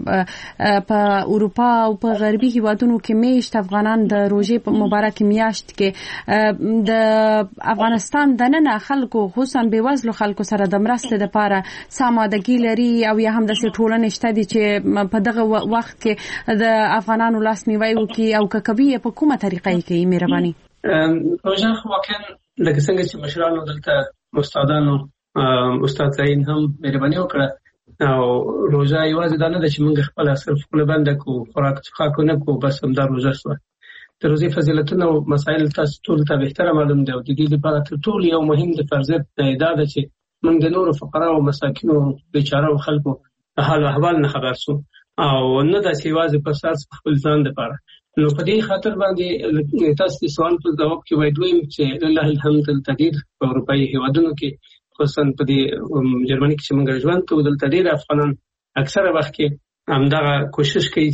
چې په اروپا او په غربي هیوادونو کې میشت افغانان د روژې په مبارک میاشت کې د افغانستان دننه خلکو خصوصا بېوزلو خلکو سره د مرستې لپاره سامادګي لري، او یا هم د ټولنې شته دي چې په دغه وخت کې د افغانانو لاس نیوی وکړي، او که کوي په کومه طریقه یې کوي؟ مهرباني. روژه واقعا لکه څنګه چې مشرانو دلته استادانو استاد زین هم مهرباني وکړه، او روژه یوازې دا نه ده چې موږ خپل صرف خپل بنده کو خوراک څښاک نه کو بس همدا روژه شوه. د روژې فضیلتونه او مسایل تاسو ټول ته بهتره معلوم دي، او د دې لپاره تر ټولو یو مهم د فرضیت دا ده چې موږ د نورو فقراء او مساکینو بیچاره او خلکو حال او احوال نه خبر سو، او نه دا چې یوازې په اساس خپل ځان لپاره. نو په دې خاطر باندې تاسو سوال په جواب کې وایي دویم چې لله الحمد التدیر په اروپאי هیوادونو کې خصوصا په دې جرمني کې چې موږ ژوند کوو دلته ډېر افغانان اکثره وخت کې همدغه کوشش کوي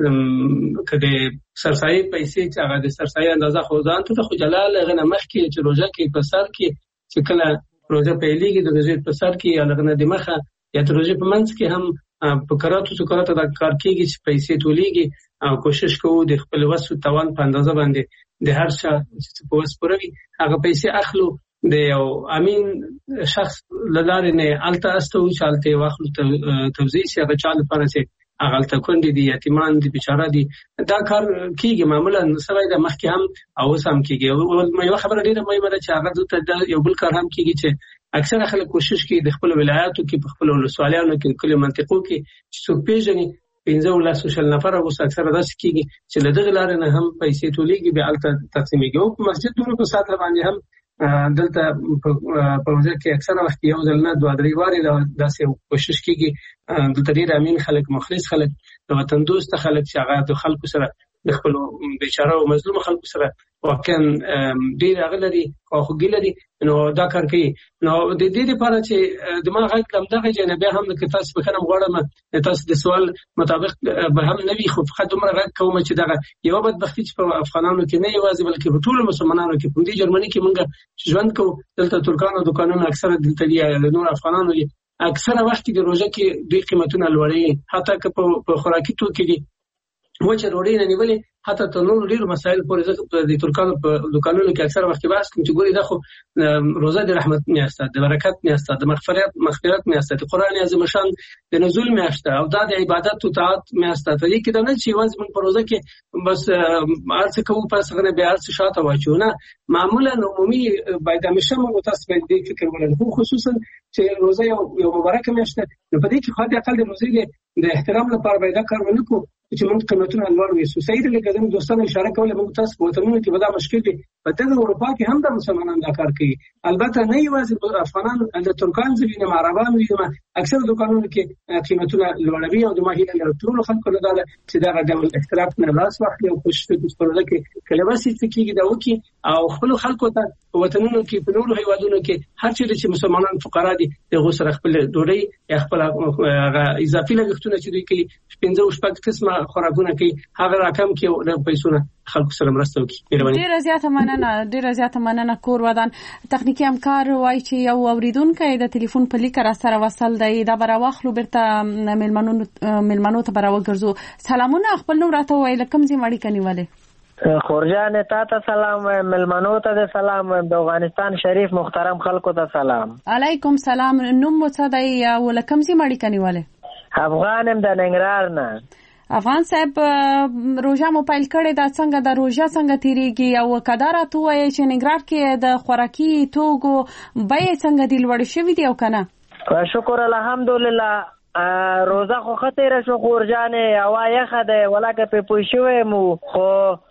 چې کله سرسایي پیسې چې هغه د سرسایي اندازه خو ځان ته خو جلال غنه مخ کې چې روزه کې په سر کې چې کله روزه پیلېږي د روزې په سر کې یا لغنه د مخه یا د روزې په منځ کې هم په کراتو څو کراتو دا کار کېږي چې پیسې تولیږي، او کوشش کوو د خپل وسو توان په اندازه باندې د هر څه چې په وس پوروي هغه پیسې اخلو. د یو امین شخص لاره نه الته استو چالتې واخلو توزیع شي هغه چاله لپاره چې هغه الته کندې دي یتیمان دي بیچاره دي. دا کار کېږي معمولا سوي د مخکې هم او سم کېږي. او یو خبره ډیره مهمه ده چې هغه دلته یو بل کار هم کېږي چې اکثره خلک کوشش کوي د خپل ولایاتو کې په خپل ولسوالیانو کې کله منطقو کې چې څوک پیژني پنځه ولا سوشل نفر او اکثره داسې کېږي چې له دغه لارې نه هم پیسې تولیږي به الته تقسیمېږي. او په مسجدونو په ساتره باندې هم دلته په وجه کې اکثره وخت یو ځل نه دوه درې وارې داسې کوشش کېږي. دلته ډېر امین خلک، مخلص خلک، د وطن دوست خلک چې هغه د خلکو سره د خپل بیچاره او مظلوم خلکو سره واقعا ډیر غلري او خګلري نو دا کار کوي. نو د دې لپاره چې د ما غږ کم دغه جنبه هم د تاسو په کنه غواړم تاسو د سوال مطابق به هم نوي خو فقط دومره غږ کوم چې دغه یو بدبختی چې په افغانانو کې نه یوازې بلکې په ټولو مسلمانانو کې په دې جرمني کې مونږ ژوند کوو. دلته ترکانو دکانونو اکثره دلته دی نور افغانانو اکثره وخت د روزه کې ډېر قیمتونه لوړي، حتی که په خوراکي توکو کې وچه روړی نه نیولې، حتی ته نور ډېر مسایل پورې د ترکانو په دکانونو کې اکثره وخت بحث کوم چې ګوري دا خو روزه د رحمت میاشت ده، د برکت میاشت ده، د مغفرت مغفرت میاشت ده، د قرآن عظیم شان د نزول میاشت ده او دا د عبادت او طاعت میاشت ده. دې کې دا نه چې یوازې موږ په روزه کې بس ارڅ کوو پس غنه بیا ارڅ شاته واچو، نه معمولا عمومي باید همیشه موږ تاسو باید دې فکر ولرو، خصوصا چې روزه یو یو مبارکه میاشت ده. نو په دې کې خو د اقل د روزې د احترام لپاره باید کار ونکړو چې موږ قیمتونه لوړ وي. صحیح دی لکه زموږ دوستانو اشاره کوله موږ تاسو په وطنونو کې ودا مشکل دي، په دغه اروپا کې هم د مسلمانانو دا کار کوي. البته نه یوازې افغانان د ترکان ځینې عربان وي، اکثر دکانونو کې قیمتونه لوړوي او د ماهیله له ټول خلکو له دا چې دا ډول اختلاف نه لاس واخلي او کوشش وکړي چې پرله کې کله واسي کېږي دا وکي او خپل خلکو ته په وطنونو کې په نورو هیوادونو کې هر چیرې چې مسلمانان فقرا دي دغه سره خپل ډوډۍ یا خپل اضافي لګښتونه چې دوی کوي پنځه شپږ قسمه خوراکونه کوي هغه راکم کې د پیسونه خلکو سره مرسته وکړي. ډیره زیاته مننه ډیره زیاته مننه. کور ودان تخنیکی همکار وایي چې یو اوریدونکو د ټلیفون په لیک را سره وصل دی، دا برا واخلو برته ملمنو ملمنو ته برا وګرځو. سلامونه، خپل نوم راته وایي لکم زی ماړی کنيواله. خورجان تا ته سلام، ملمنو ته سلام، د افغانستان شریف محترم خلکو ته سلام. علیکم سلام. نوم مو څه دی او لکم زی ماړی کنيواله؟ افغانم د ننګرهار نه. افغان صاحب روزه مو پیل کړی دا څنګه د روزه څنګه تیریږي او کدارا تو وایي چې ننګرهار کې د خوراکي توکو بیې څنګه دی لوړ شوی دی او کنه؟ شکر الحمدلله روزه خو خطر شو خورجانه هوا یخه ده ولکه په پوښوي مو خو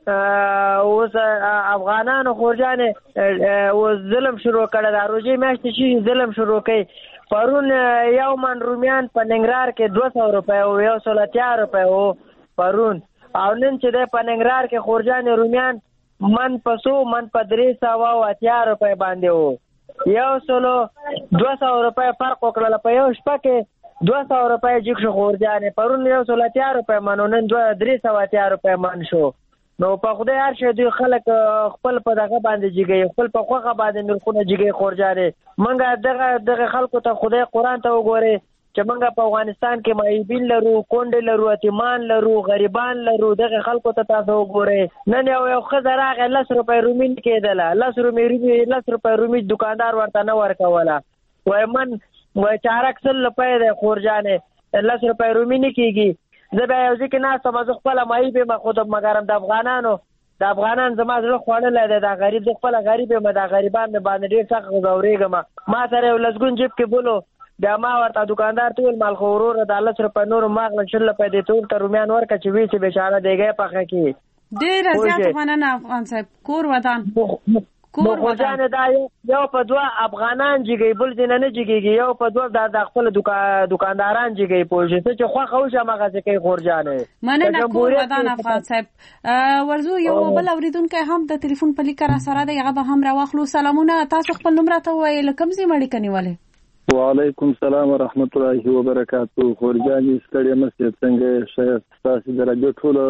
اوس افغانانو خورجانه او ظلم شروع کړه، د روزي میاشت شي ظلم شروع کړي. پرون یو من رومیان په ننګرهار کې دوه سوه روپۍ او یو سل اتیا روپۍ او پرون او نن چې د په ننګرهار کې خورجان رومیان من په سو من په درې سوه او اتیا روپۍ باندې وو، یو سل دوه سوه روپۍ فرق وکړل. په یو شپه کې دوه سوه روپۍ جګ شو خورجان، پرون یو سل اتیا روپۍ من نن درې سوه اتیا روپۍ من شو. نو په خدای هر شي دوی خلک خپل په دغه باندې جګي، خپل په خوخه باندې نرخونه جګي خورجانه. منګه دغه دغه خلکو ته خدای قرآن ته وګوري چې منګه په افغانستان کې مایبین لرو، کونډې لرو، یتیمان لرو، غریبان لرو، دغه خلکو ته تاسو وګورئ. نن یو یو ښځه راغی لس روپۍ رومي کېدله، لس رومي رومي لس روپۍ رومي دکاندار ورته نه ورکوله، وای من وای چارک سل روپۍ دی خورجانه، لس روپۍ رومي نه کېږي. زه بیا یو ځکه ناستم زه خپله مایي به م خود مګرم د افغانانو د افغانان زما زړه خوړلی دی، دا غریب زه خپله غریب یم، دا غریبان مې باندې ډېر سخت ځورېږم. ما سره یو لسګون جیب کې بولو، بیا ما ورته دوکاندار ته ویل مال خو وروره دا لس روپۍ نور ما غله شل روپۍ دې ټول ته رومیان ورکړه چې ویې چې بېچاره دیګی پخه کړي. ډېره زیاته مننه افغان صاحب. کور ودان نو خورجانه دا یو په دوه افغانان جګي بل ځینه نه جګيږي، یو په دوه د خپل دکانداران جګي پوجي ته چې خو خوښه مغه ځکه خورجانه. مننه کور ودان افغان صاحب. ورزو یو بل اوریدونکو هم د ټلیفون په لیک را سره دی، هغه به هم را واخلو. سلامونه، تاسو خپل نوم راته وایي لکم زی مړی کنيواله؟ وعلیکم السلام ورحمت الله وبرکاتو. خورجاني ستړي مسجد څنګه شایست تاسو د راډیو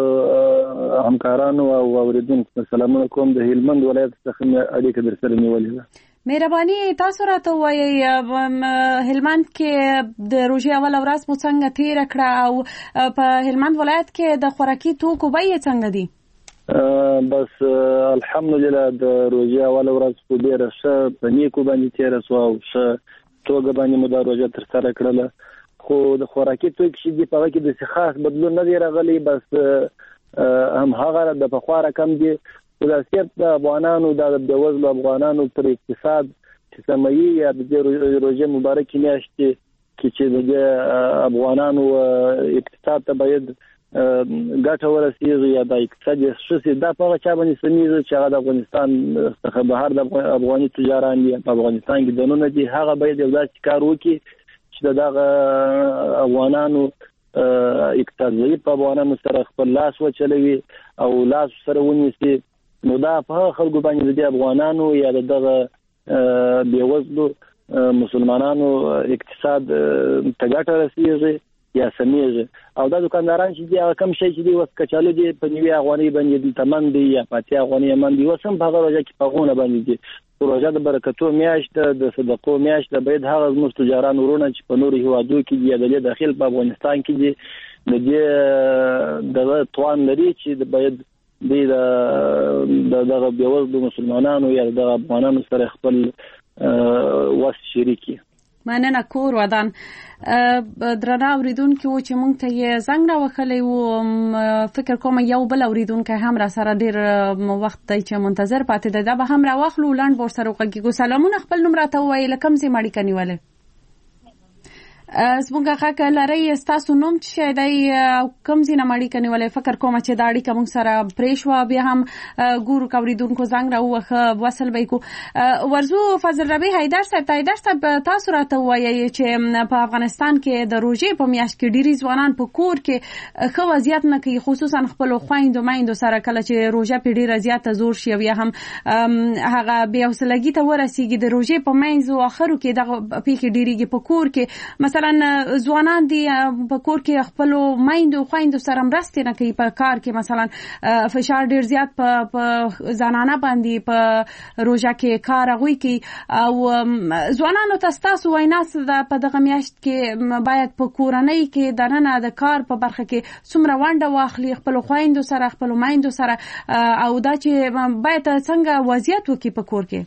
ټول همکارانو او اوریدونکو سلامونه کوم. د هلمند ولایت څخه اړیکه در سره نیولې ده. مهرباني تاسو راته وایي هلمند کې د روزي اول ورځ مو څنګه تیر کړه او په هلمند ولایت کې د خوراکي توکو بیې څنګه دي؟ بس الحمدلله د روزي اول ورځ په ډیره ښه په نیکو باندې تیر شو او ښه توګه باندې مو دا روزه تر سره کړله. خو د خوراکي توکو چې دی په هغه کې د خاص بدلون نه دی راغلی، بس هم هغه د پخوا رقم دی. د سیب د افغانانو د بېوزلو افغانانو پر اقتصاد چې سموي یا د روزه مبارکې میاشتې کې چې د افغانانو اقتصاد ته باید ګټه ورسیږي یا د اقتصاد ښه شي، دا په هغه چا باندې سمیږي چې هغه د افغانستان څخه بهر د افغاني تجاران دي په افغانستان کې دنونه دي، هغه باید یو داسې کار وکړي چې دغه افغانانو اقتصادي په افغانانو سره خپل لاس وچلوي او لاس سره ونیسي نو دا په خلکو باندې د افغانانو یا دغه بیوزلو مسلمانانو اقتصاد ته ګټه رسیږي یا سمېږي او دا دکانداران چې دی کم شي چې دی وس کچالو دی په نیوي افغاني باندې د تمن دی یا پاتې افغاني باندې وسم په غوړه کې په غونه باندې دی پروژه د برکتو میاشت د صدقو میاشت د بيد هغه مستجاران ورونه چې په نورو هوادو کې دی د داخل په افغانستان کې دی د دې د توان لري چې د بيد د دغه بیوزلو مسلمانانو یا د افغانانو سره خپل وس شریکي مننه کور ودان درنه اوریدونکو چې مونږ ته یې زنګ راوخلی و فکر کوم یو بل اوریدونکو هم را سره ډیر وخت دی چې منتظر پاتې دی دا به هم راوخلو لاند ور سره وکړو سلامونه خپل نوم راته وایي لکم زی ماړی کنیواله زمونږه خاکه لري تاسو نوم چې دی کوم زی نماړی کنیواله فکر کوم چې دا اړیکه مونږ سره پریښوا بیا هم ګورو کوریدونکو زنګ راوخه وصل به کو ورزو فضل ربی حیدر صاحب حیدر صاحب تاسو راته وایي چې په افغانستان کې د روزې په میاشت کې ډیری ځوانان په کور کې خو وضعیت نه کوي خصوصا خپل خويندو مایندو سره کله چې روزه په ډیره زیاته زور شي یا هم هغه بیا وسلګي ته ورسیږي د روزې په منځو اخرو کې دغه پیخي ډیریږي په کور کې مثلا ځوانان دي په کور کې خپل مایندو خويندو سره مرسته نه کوي په کار کې مثلا فشار ډیر زیات په زنانه باندې په روزه کې کار غوي کوي او ځوانانو ته تاسو ویناس په دغه میاشت کې باید په کورنۍ کې د نن د کار په برخه کې څومره ونده واخلي خپل خويندو سره خپل مایندو سره او دا چې باید څنګه وضعیت وکړي په کور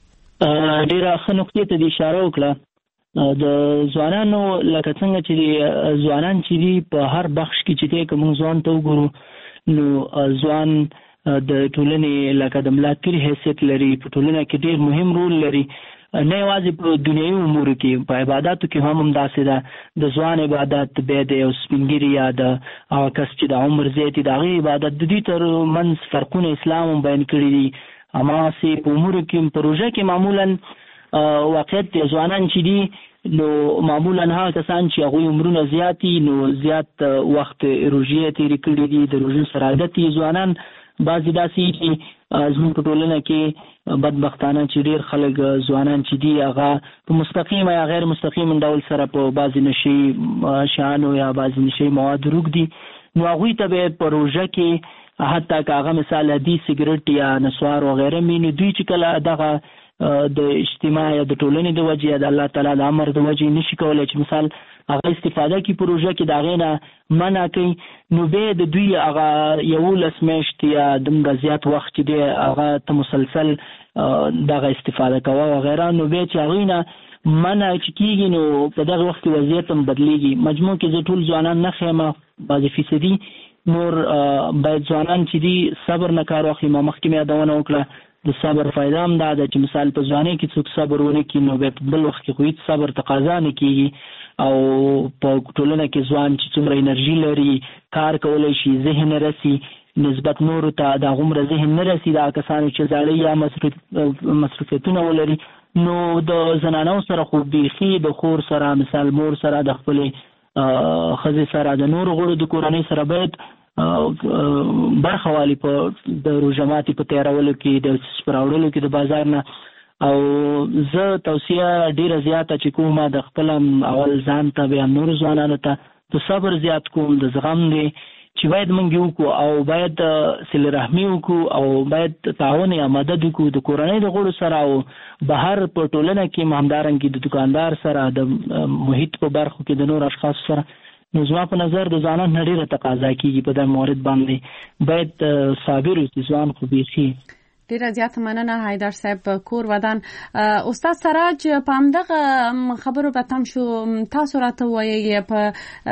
کې ډیره ښه نقطې ته اشاره وکړه د ځوانانو لکه څنګه چې ځوانان چې دي په هر بخش کې چې کوم ځوان ته وګورو نو ځوان د ټولنې لکه د ملاتړي حیثیت لري په ټولنه کې ډیر مهم رول لري نه یوازې په دنیوي امور کې په عبادتو کې هم همداسې ده د ځوان عبادت به د یو سپینګری یا د هغه کس چې د عمر زیات د هغه عبادت د دې تر منځ فرقونه اسلام بیان کړی دي اما سي په امور کې پروژه کې معمولا واقعیت د ځوانان چې دي نو معمولا هغه کسان چې هغه عمرونه زیاتی نو زیات وخت روزي تیر کړی دي د روزي سره عادت ځوانان بعضی داسې چې زموږ په ټولنه کې بدبختانه چې ډیر خلک ځوانان چې دي هغه په مستقیم یا غیر مستقیم ډول سره په بعضی نشي شانو یا بعضی نشي مواد روغدي نو هغه ته به پروژه کې حتی کاغه مثال دی سیګریټ یا نسوار او غیره مين دوی چې کله دغه د اجتماع یا د ټولنې د وجې د الله تعالی د امر د وجې نشي کولای چې مثال هغه استفاده کی پروژه کې دا غینه منع کوي نو به د دوی هغه یو لسمشت یا د زیات وخت چې دی هغه ته مسلسل دغه استفاده کوي او غیره نو به چې هغه منع چې کیږي نو په دغه وخت کې وضعیت هم بدلیږي مجموع کې د ټول ځوانان نه خېمه بعضی فیصدي نور باید ځوانان چې دي صبر نه کار واخلي ما مخکې مې یادونه وکړه د صبر فائدہ هم دا ده چې مثال په ځوانۍ کې څوک صبر ونه کړي نو به بل وخت کې خو صبر تقاضا نه کیږي او په ټولنه کې ځوان چې څومره انرژي لري کار کولای شي ذهن راسي نسبت نور ته د عمر ذهن نه راسي دا کسان چې زړی یا مصرف مصرفیتونه ولري نو د زنانو سره خو بيخي د خور سره مثال مور سره د خپل خزي سره د نور غړو د کورنۍ سره باید برخه والی په د روزماتي په تیارولو کې د سپراوړلو کې د بازار نه او زه توصیه ډیره زیاته چې کومه د خپل اول ځان ته بیا نور ځوانانو ته د صبر زیات کوم د زغم دی چې باید موږ یو کو او باید صله رحمي وکړو او باید تعاون یا مدد وکړو د کورنۍ د غړو سره او بهر په ټولنه کې مهمدارن کې د دکاندار سره د محیط په برخو کې د نور اشخاص سره نو زما په نظر د ځوانانو ډیره تقاضا کیږي په د مورد باندې باید صابر اوسئ ځوان خو بيخي ډیره زیات مننه حیدر صاحب کور ودان استاد سراج په همدغه خبرو به تم شو تاسو راته وایي په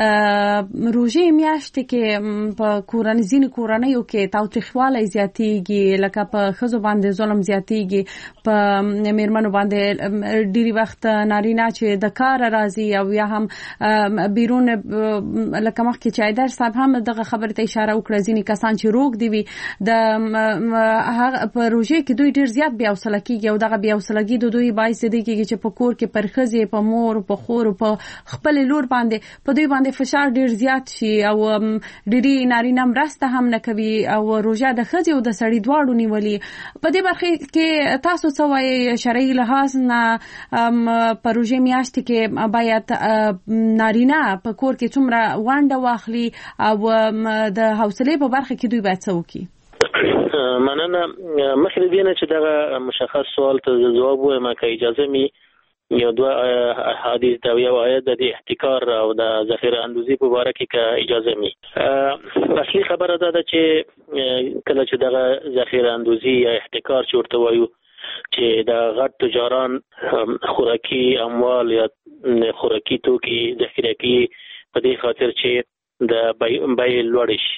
روزي میاشت کې په کورنۍ ځین کورنۍ کې تاوتریخواله زیاتېږي لکه په خزو باندې ظلم زیاتېږي په میرمنو باندې ډیری وخت نارینه چې د کار راځي او یا هم بیرون لکه مخکې چې حیدر صاحب هم دغه خبره ته اشاره وکړه ځینې کسان چې روغ دي وي د هغه په روژه کې دوی ډیر زیات بیا وسله کیږي او دغه بیا وسلګي د دوی باعث دی کېږي چې په کور کې پر ښځې په مور په خور په خپل لور باندې په دوی باندې فشار ډیر زیات شي او ډېری نارینه مرسته هم نه کوي او روژه د ښځې او د سړي دواړو نیولي. په دې برخه کې تاسو څه وایي شرعي لحاظ نه په روژه میاشت کې باید نارینه په کور کې څومره ونډه واخلي او د حوصله په برخه کې دوی باید څه وکړي؟ مننه. مخکې دینه چې دا مشخص سوال ته جواب وایم که اجازه می یو دوه حدیث دا یو آیت د احتکار او د ذخیره اندوزی په اړه کې که اجازه می. اصلي خبره ده چې کله چې دغه ذخیره اندوزی یا احتکار چې ورته وایو چې د غټ تجاران خوراکي اموال یا خوراکي توکي ذخیره کوي په دې خاطر چې د بیې لوړ شي.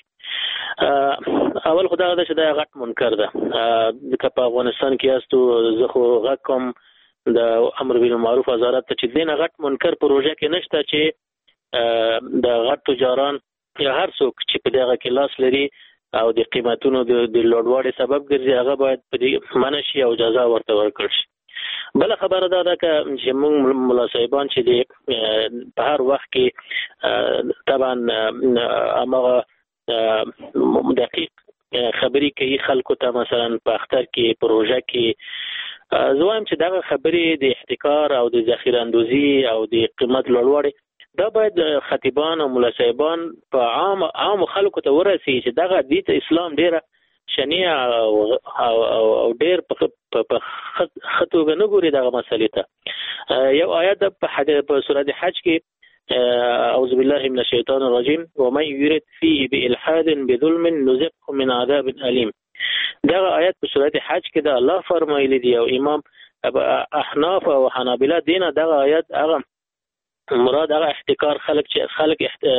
اول خدای دا چې دا غټ منکر ده. که په افغانستان کې یاستو زه خو غږ کوم د امر بالمعروف وزارت ته چې دینه غټ منکر په روژه کې نشته چې د غټ تجاران یا هر څوک چې په دغه کې لاس لري او د قیمتونو د لوړوالي سبب ګرځي هغه باید په دې منع شي او جزا ورته ورکړل شي. بل خبره دا ده چې موږ ملا صاحبان چې په هر وخت کې طبعا امغه دقیق خبرې کوي خلکو ته، مثلا په اختر کې پروژه کې زوایم چې دغه خبرې د احتکار او د ذخیره اندوزی او د قیمت لوړوالي دا باید خطیبان او ملا صاحبان په عام عام خلکو ته ورسي چې دغه دین اسلام ډیره شنیع او ډیر په خطوګه نه ګوري دغه مسلې ته. یو آیت په سورۃ حج کې اعوذ بالله من الشیطان الرجیم ومن یرد فيه بالحاد بظلم نذقه من عذاب الیم. دغه آیت په سورۃ حج کې د الله فرمایلی دی او امام احناف او حنابلہ دینه دغه آیت هغه مراد هغه احتکار خلق چې خلق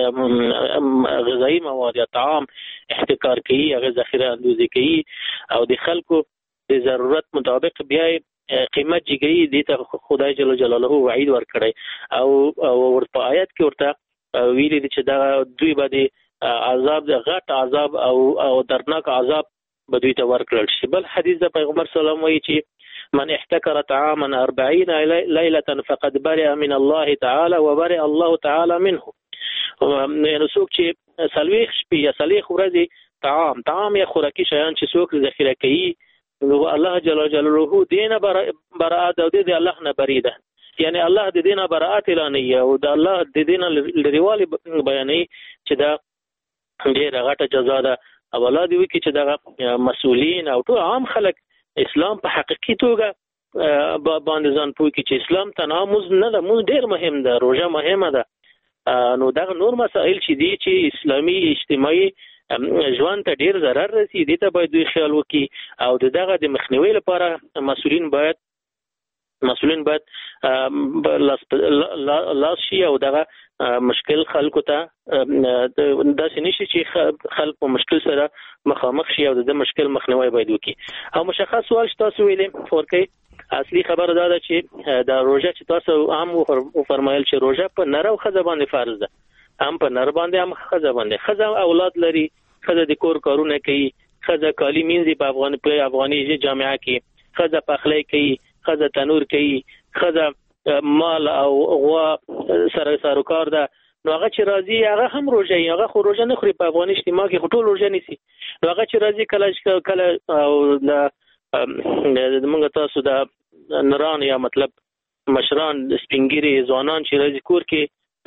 غذایی مواد یا طعام احتکار کوي هغه ذخیره اندوزی کوي او د خلکو د ضرورت مطابق بیا قیمت جګړي دي ته خدای جل جلاله وعید ورکړي او ورته آیت کې ورته ویلي دي چې دا دوی باندې عذاب د غټ عذاب او او درناک عذاب به دوی ته ورکړل شي. بل حدیث د پیغمبر صلی الله علیه وسلم وایي چې من احتكر طعاما أربعين ليلة فقد برئ من الله تعالى وبرئ الله تعالى منه. یعنی څوک چې سلويخ شپې یا سلیخ ورځې طعام طعام یا خوراکي شیان چې څوک ذخیره کوي نو الله جل جلاله دینه براءت او دې الله نه بری ده. یعنی الله د دینه براءت اعلان او د الله د دینه لريوالي بیانې چې دا ډیره غټه جزا ده. اولاد وی کې چې دا مسؤلین او ټول عام خلک اسلام په حقیقي توګه باندې ځان پوي کې چې اسلام تناموز نه ده، موږ ډیر مهم ده، روزه مهمه ده. نو دا نور مسائل چې دي چې اسلامي اجتماعي ژوند ته ډیر ضرر رسي دي ته باید دوی خیال وکړي او دغه د مخنیوي لپاره مسؤلین باید مسؤلین باید لاس شي او دغه مشکل خلکو ته داسې نشي چې خلک په مشکل سره مخامخ شي او د مشکل مخنیوي باید وکړي. او مشخص سوال چې تاسو ویلې فورکي اصلي خبره دا ده چې دا روزه چې تاسو عام فرمایل چې روزه په نر او ښځه باندې فرض ده، هم په نر باندې هم ښځه باندې. ښځه اولاد لري، ښځه د کور کارونه کوي، ښځه کالی مینځي په افغان په افغاني جامعه کې، ښځه پخلی کوي، ښځه تنور کوي، ښځه مال او غوا سره سروکار ده. نو هغه چې راځي هغه هم روزه یې هغه خو روزه نه خوري په افغاني اجتماع کې ټول روزه نیسي. نو هغه چې راځي کله کله او د موږ تاسو د نران یا مطلب مشران سپینګری ځوانان چې راځي کور کې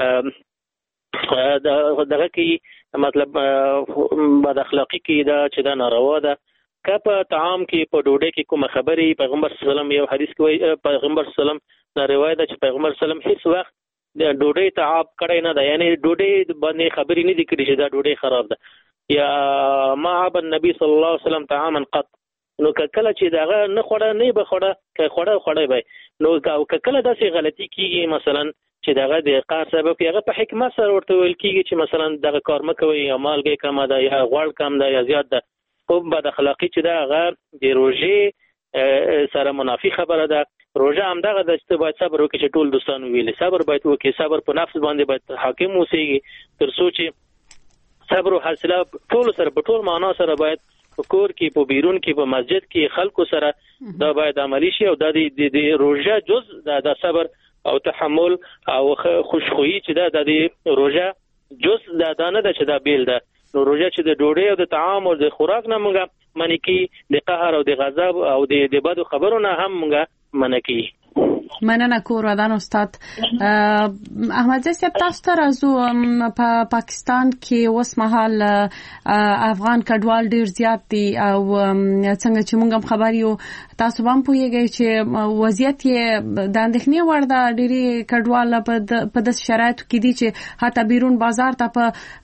دغه کې مطلب بد اخلاقی کې دا چې دا ناروا ده. که په طعام کې په ډوډۍ کې کومه خبرې پیغمبر صلی الله علیه وسلم یو حدیث کې پیغمبر صلی الله علیه وسلم دا روایت ده چې پیغمبر صلی الله علیه وسلم هیڅ وخت ډوډۍ تعاب کړی نه ده، یعنی ډوډۍ باندې خبرې نه دي کړې چې دا ډوډۍ خراب ده یا ما عب النبي صلی الله علیه وسلم طعاما قط. نو کله چې داغه نه خوړه نه به خوړه که خوړه خوړه به نو کله داسې غلطي کیږي مثلا چې دغه د قهر سبب هغه په حکمت سره ورته ویل کیږي چې مثلا دغه کار مکوي یا مالګه کم ده یا غوړ کم ده یا زیات ده. خو بد اخلاقی چې دا هغه د روزه سره منافي خبره ده. روزه هم دغه د چې باید صبر وکړي چې ټول دوستان ویلي صبر باید وکړي، صبر په نفس باندې باید حاکم اوسېږي تر څو چې صبر او حوصله ټول سره په ټول معنا سره باید په کور کې په بیرون کې په مسجد کې خلکو سره دا باید عملی شي او دا د روژه جز د صبر او تحمل او خوشخویی چې دا د روژه جز دا دانه ده چې دا بیل ده. نو روژه چې د ډوډۍ او د طعام او د خوراک نه مونږه منع کی، د قهر او د غضب او د بدو خبرو نه هم مونږه منع کی. مننه کور ودان استاد احمد زی صاحب. تاسو ته راځو په پاکستان کې اوس مهال افغان کډوال ډیر زیات دي او څنګه چې موږ هم خبر یو تاسو هم پوهیږئ چې وضعیت یې د اندېښنې وړ ده. ډېری کډوال په داسې شرایطو کې دي چې حتی بیرون بازار ته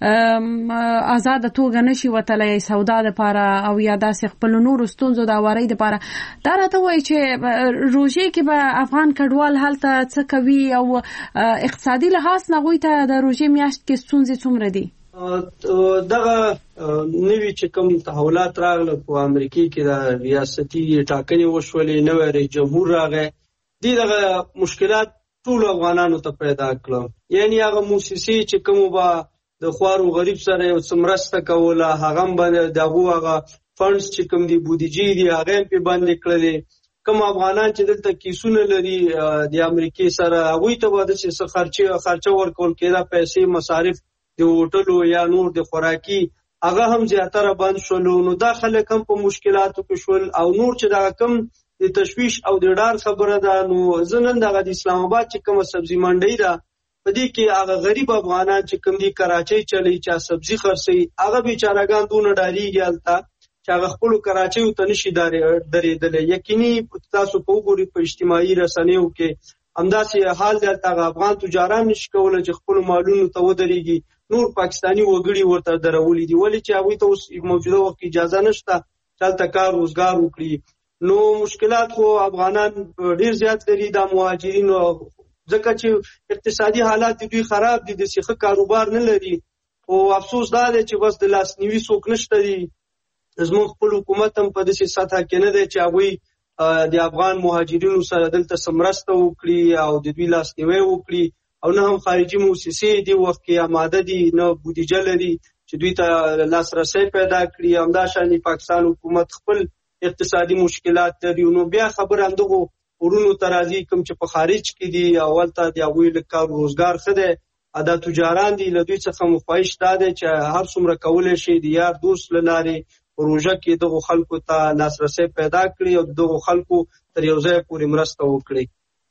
په آزاده توګه نشي وتلی سودا دپاره او یا داسې خپلو نورو ستونزو د هوارۍ دپاره. دا راته وایي چې روژې کې به افغان کډوال هلته څه کوي او اقتصادي لحاظ نه هغوی ته د روژې میاشت کې ستونزې څومره دي؟ دغه نوي چې کوم تحولات راغله په امریکا کې د ریاستي ټاکنې وشولې، نوی رئیس جمهور راغی، دې دغه مشکلات ټول افغانانو ته پیدا کړل. یعنی هغه موسسې چې کوم به د خوارو غریب سره یو څه مرسته کوله هغه هم باندې دغه هغه فنډز چې کوم دي بودیجې دي هغه هم په باندې کړلې. کوم افغانان چې دلته کیسونه لري د امریکای سره هغوی ته به داسې خرچه خرچه ورکول کېده، پیسې مصارف د هوټلو یا نور د خوراکي هغه هم زیاتره بند شولو. نو دا خلک هم په مشکلاتو کې شول او نور چې دا کم د تشویش او د ډار خبره ده. نو زه نن دغه د اسلام آباد چې کومه سبزي منډۍ ده په دې کې هغه غریب افغانان چې کوم دي کراچۍ چلی چې سبزي خرڅوي هغه بیچارهګان دونه ډارېږي هلته چې هغه خپلو کراچیو ته نشي درېدلی. یقیني تاسو په وګورئ په اجتماعي رسنیو کې همداسې حال دی. هلته هغه افغان تجاران نشي کولی چې خپلو مالونو ته ودرېږي. نور پاکستاني وګړي ورته درولي دي، ولې چې هغوی ته اوس موجوده وخت کې اجازه نشته چې هلته کار روزګار وکړي. نو مشکلات خو افغانان ډېر زیات لري دا مهاجرین، ځکه چې اقتصادي حالات دوی خراب دي، داسې ښه کاروبار نه لري. خو افسوس دا دی چې بس د لاسنیوي څوک نشته دي. زموږ خپل حکومت هم په داسې سطحه کې نه دی چې هغوی د افغان مهاجرینو سره دلته څه مرسته وکړي او د دوی لاسنیوی وکړي، او نه هم خارجي موسسې دې وخت کې آماده دي، نه بودیجه لري چې دوی ته لاسرسی پیدا کړي. همداشان پاکستان حکومت خپل اقتصادي مشکلات لري. نو بیا خبره همدغو ورونو ته راځي کوم چې په خارج کې دي اول ته د هغوی لږ کار روزګار ښه دی، دا تجاران دي، له دوی څخه مخواهش دا دی چې هر څومره کولی شي د یار دوست له لارې روژه کې دغو خلکو ته لاسرسی پیدا کړي او دغو خلکو تر یو ځای پورې مرسته وکړي.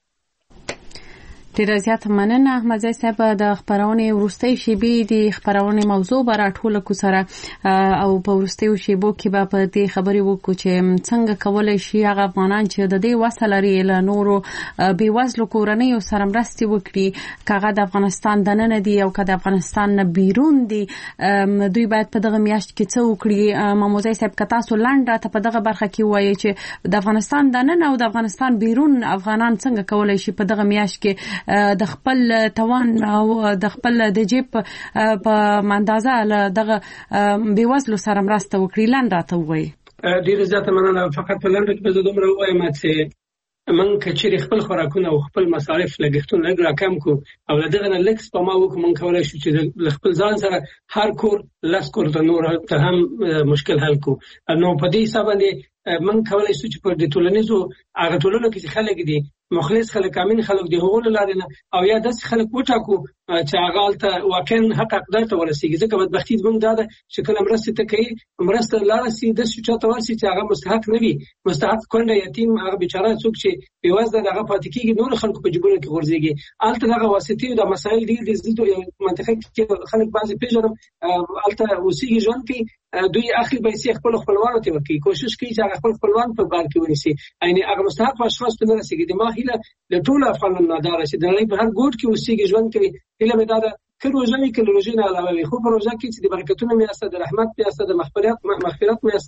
ډیره زیاته مننه احمد زی صاحب. د خبرونې وروستۍ شیبې د خبرونې موضوع به راټوله کو سره او په وروستیو شیبو کې به په دې خبرې وکړو چې څنګه کولی شي هغه افغانان چې د دې وسه لري له نورو بېوزلو کورنیو سره مرستې وکړي، که هغه د افغانستان دننه دي او که د افغانستان نه بیرون دي، دوی باید په دغه میاشت کې څه وکړي. محمود زی صاحب که تاسو لنډ راته په دغه برخه کې ووایئ چې د افغانستان دننه او د افغانستان بیرون افغانان څنګه کولی شي په دغه میاشت کې د خپل توان او د خپل د جیب په اندازه له دغه بېوزلو سره مرسته وکړي. لنډ راته ووایئ. ډېره زیاته مننه. فقط په لنډه کې به زه دومره ووایم چې موږ که چیرې خپل خوراکونه او خپل مصارف لګښتونه لږ راکم کړو او له دغه نه لږ سپما وکړو، موږ کولی شو چې له خپل ځان سره هر کور لس کور ته نور ته هم مشکل حل کړو. نو په دې حساب باندې موږ کولی شو چې په دې ټولنیزو هغه ټولنو کې چې خلک دي مخلص خلک، امین خلک د هغو له لارې نه او یا داسې خلک وټاکو چې هغه هلته واقعا حق حقدار ته ورسېږي. ځکه بدبختي زموږ دا ده چې کله مرستې ته کوي مرسته لاره سي داسې چا ته ورسي چې هغه مستحق نه وي، مستحق کونډه یتیم هغه بیچاره څوک چې بېوزله د هغه پاتې کېږي، نورو خلکو په جیبونو کې غورځېږي. هلته دغه واسطې او د مسایل ډېر دي. زه یو منطقه کې خلک بعضې پېژنم هلته اوسېږي، ژوند کوي، دوی اخلي پیسې خپل خپلوانو ته ورکوي، کوشش کوي چې هغه خپل خپلوان په بار کې ونیسي. یعنې هغه مستحق اشخاص ته نه رسېږي. د ما هیله له ټولو افغانانو نه دا ده چې د نړۍ په هر ګوټ کې اوسېږي، ژوند کوي. هیله مې دا ده که روژه وي که له روژې نه علاوه وي، خو په روژه کې چې د برکتونو میاشته، د رحمت میاشته، د مغفرت میاشته،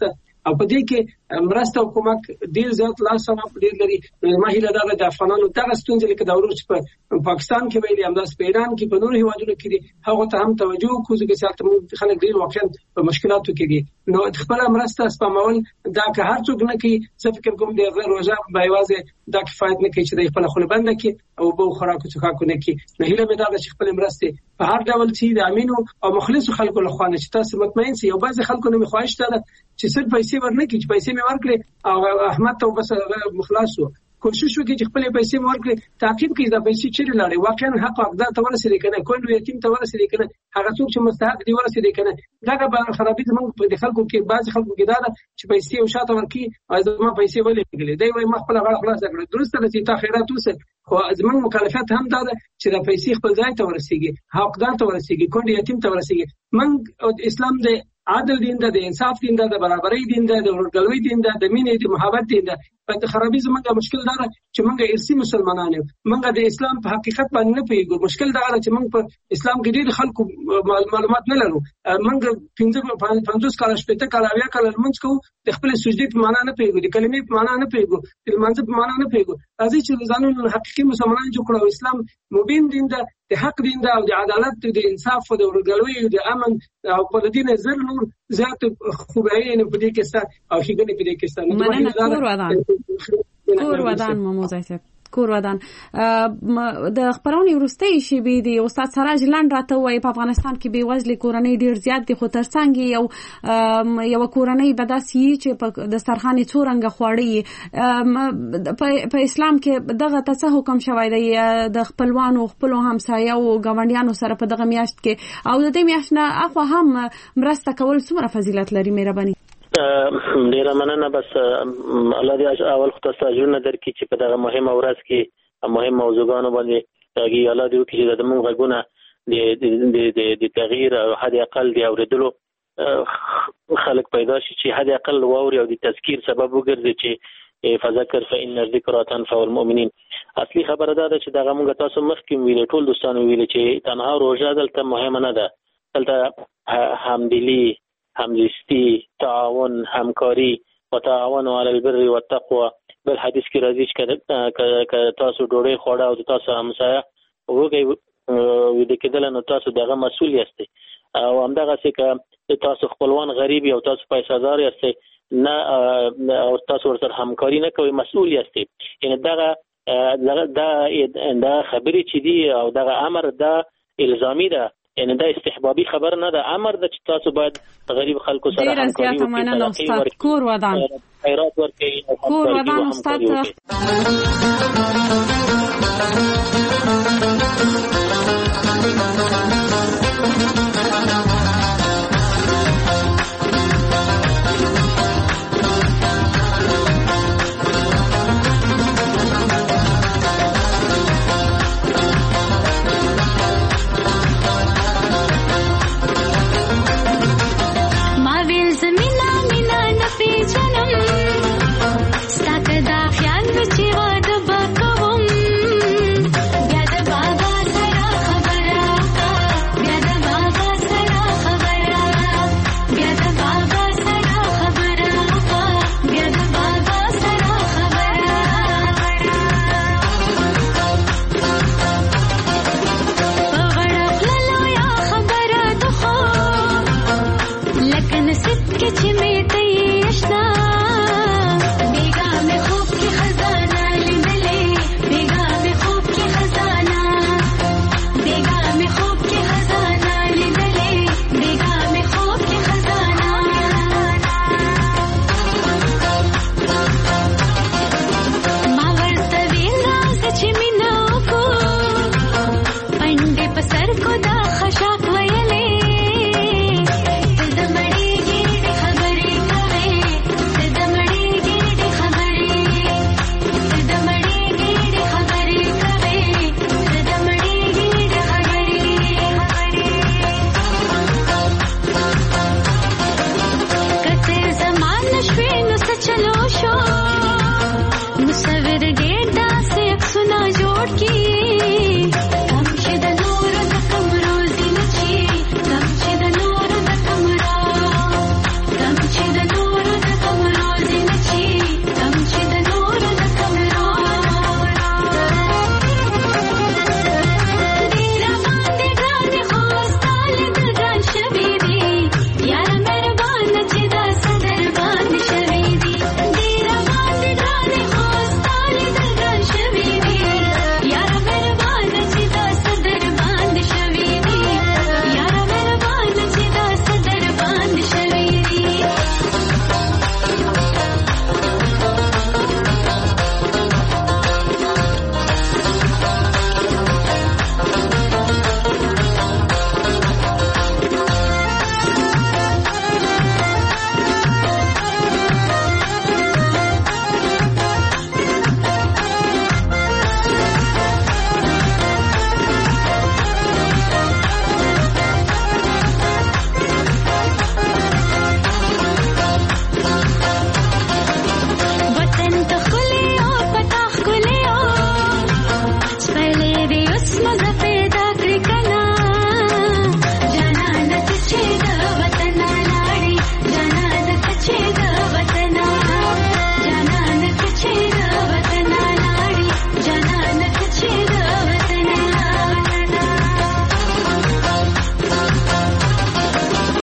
او په دې کې مرسته او کومک ډیر زیات لاس او ډیر لري. ما هیله ده د افغانانو دغه ستونزې لکه د ورور په پاکستان کې ویلي همداس په ایران کې په نورو هیوادونو کې دي هغه ته هم توجه وکړو چې څنګه خلک ډیر واقعا په مشکلاتو کې دي. نو خپل مرسته سپمول دا که هر څوک نه کوي زه فکر کوم د روزه به یوازې دا کفایت نه کوي چې د خپل خپل بند کې او به خوراک څخه کو نه کوي. نو هیله مې دا ده چې خپل مرسته په هر ډول چې د امینو او مخلص خلکو له خوانه چې تاسو مطمئن سي. او بعض خلکو نه مخواهش ده چې صرف پیسې ورنکړي چې پیسې مې ورکړي او احمد ته بس مخلص وو کوشش وکړي چې خپل پیسې ورکړي تعقیب کړي دا پیسې چیرې لاړې واقعا حق حقدار ته ورسېږي کنه کول یتیم ته ورسېږي کنه هغه څوک چې مستحق دی ورسېږي کنه دا به خرابې زموږ په خلکو کې بعض خلکو کې دا چې پیسې او شاته ورکړي او زما پیسې ولې دی وای ما خپل غاړه خلاص کړې درسته چې تا خیرات وسه خو زموږ مکلفیت هم دا ده چې دا پیسې خپل ځای ته ورسېږي حقدار ته ورسېږي کول یتیم ته ورسېږي. من اسلام د عادل دین ده، د انصاف دین ده، د برابرۍ دین ده، د ورګلوي دین ده، د مینې د محبت دین ده. په خرابې زمونږه مشکل دا ده چې مونږه ارسي مسلمانان یو مونږه د اسلام په حقیقت باندې نه پیږو. مشکل دا ده چې مونږ په اسلام کې ډېر خلکو معلومات نه لرو. مونږ پنځه پنځوس کال شپږ کال اویا کال مونږ کو د خپل سجدي په معنا نه پیږو، د کلمې په معنا نه پیږو، د منځ په معنا نه پیږو. راځي چې ځانونه حقيقي مسلمانان جوړ کړو. اسلام مبین دین ده، د حق دین ده او د عدالت، د انصاف او د ورګلوي او د امن او په دین زر نور زیات خوبایي نه پدې کې ستاسو او هیګنې پدې کې ستاسو مننه. کور ودان کور ودان مموزای صاحب کور ودان د خبرونې ورستۍ شی بي دي استاد سراج لاند راته وای په افغانستان کې به وزل کورنۍ ډیر زیات دي خو ترڅنګ یو یو کورنۍ بداسي چې په دسترخوان څورنګ خوړی په اسلام کې دغه څه حکم شوی دی د خپلوانو خپلو همسایه او ګاونډیانو سره په دغه میاشت کې او د دې میاشت نه اخو هم مرسته کول څومره فضیلت لري مهرباني؟ ډیره مننه. بس الله دې اول خو تاسو اجرونه درکړي چې په دغه مهمه ورځ کې مهم موضوعګانو باندې تاګي الله دې وکړي چې د موږ غږونه د د تغییر او حد اقل دی اوریدلو خلک پیدا شي چې حد اقل واوري او د تذکیر سبب وګرځي چې فذكر فإن الذكرى تنفع المؤمنين. اصلي خبره ده چې دغه موږ تاسو مخکې ویل ټول دوستانو ویل چې تنها روزه دلته مهمه نه ده، دلته همدلی، همزیستی، تعاون، همکاری و تعاون علی البر و التقوى. بل حدیث کې راځي چې تاسو ډوډۍ خوړه او تاسو همسایه وګي وې د کېدل نو تاسو دغه مسؤل یاست او همدغه څه تاسو خپلوان غریب او تاسو پیسادار یاست نه او تاسو ورسره همکاری نه کوي مسؤل یاست. یعنی دغه دا دا خبرې چې دی او دغه امر دا الزامي ده، یعنی دا استحبابي خبر نه ده، امر ده چې تاسو باید غریب خلکو سره همکاري وکړئ. مننه استاد کور ودان خیرات ورکړئ. کور ودان استاد لكن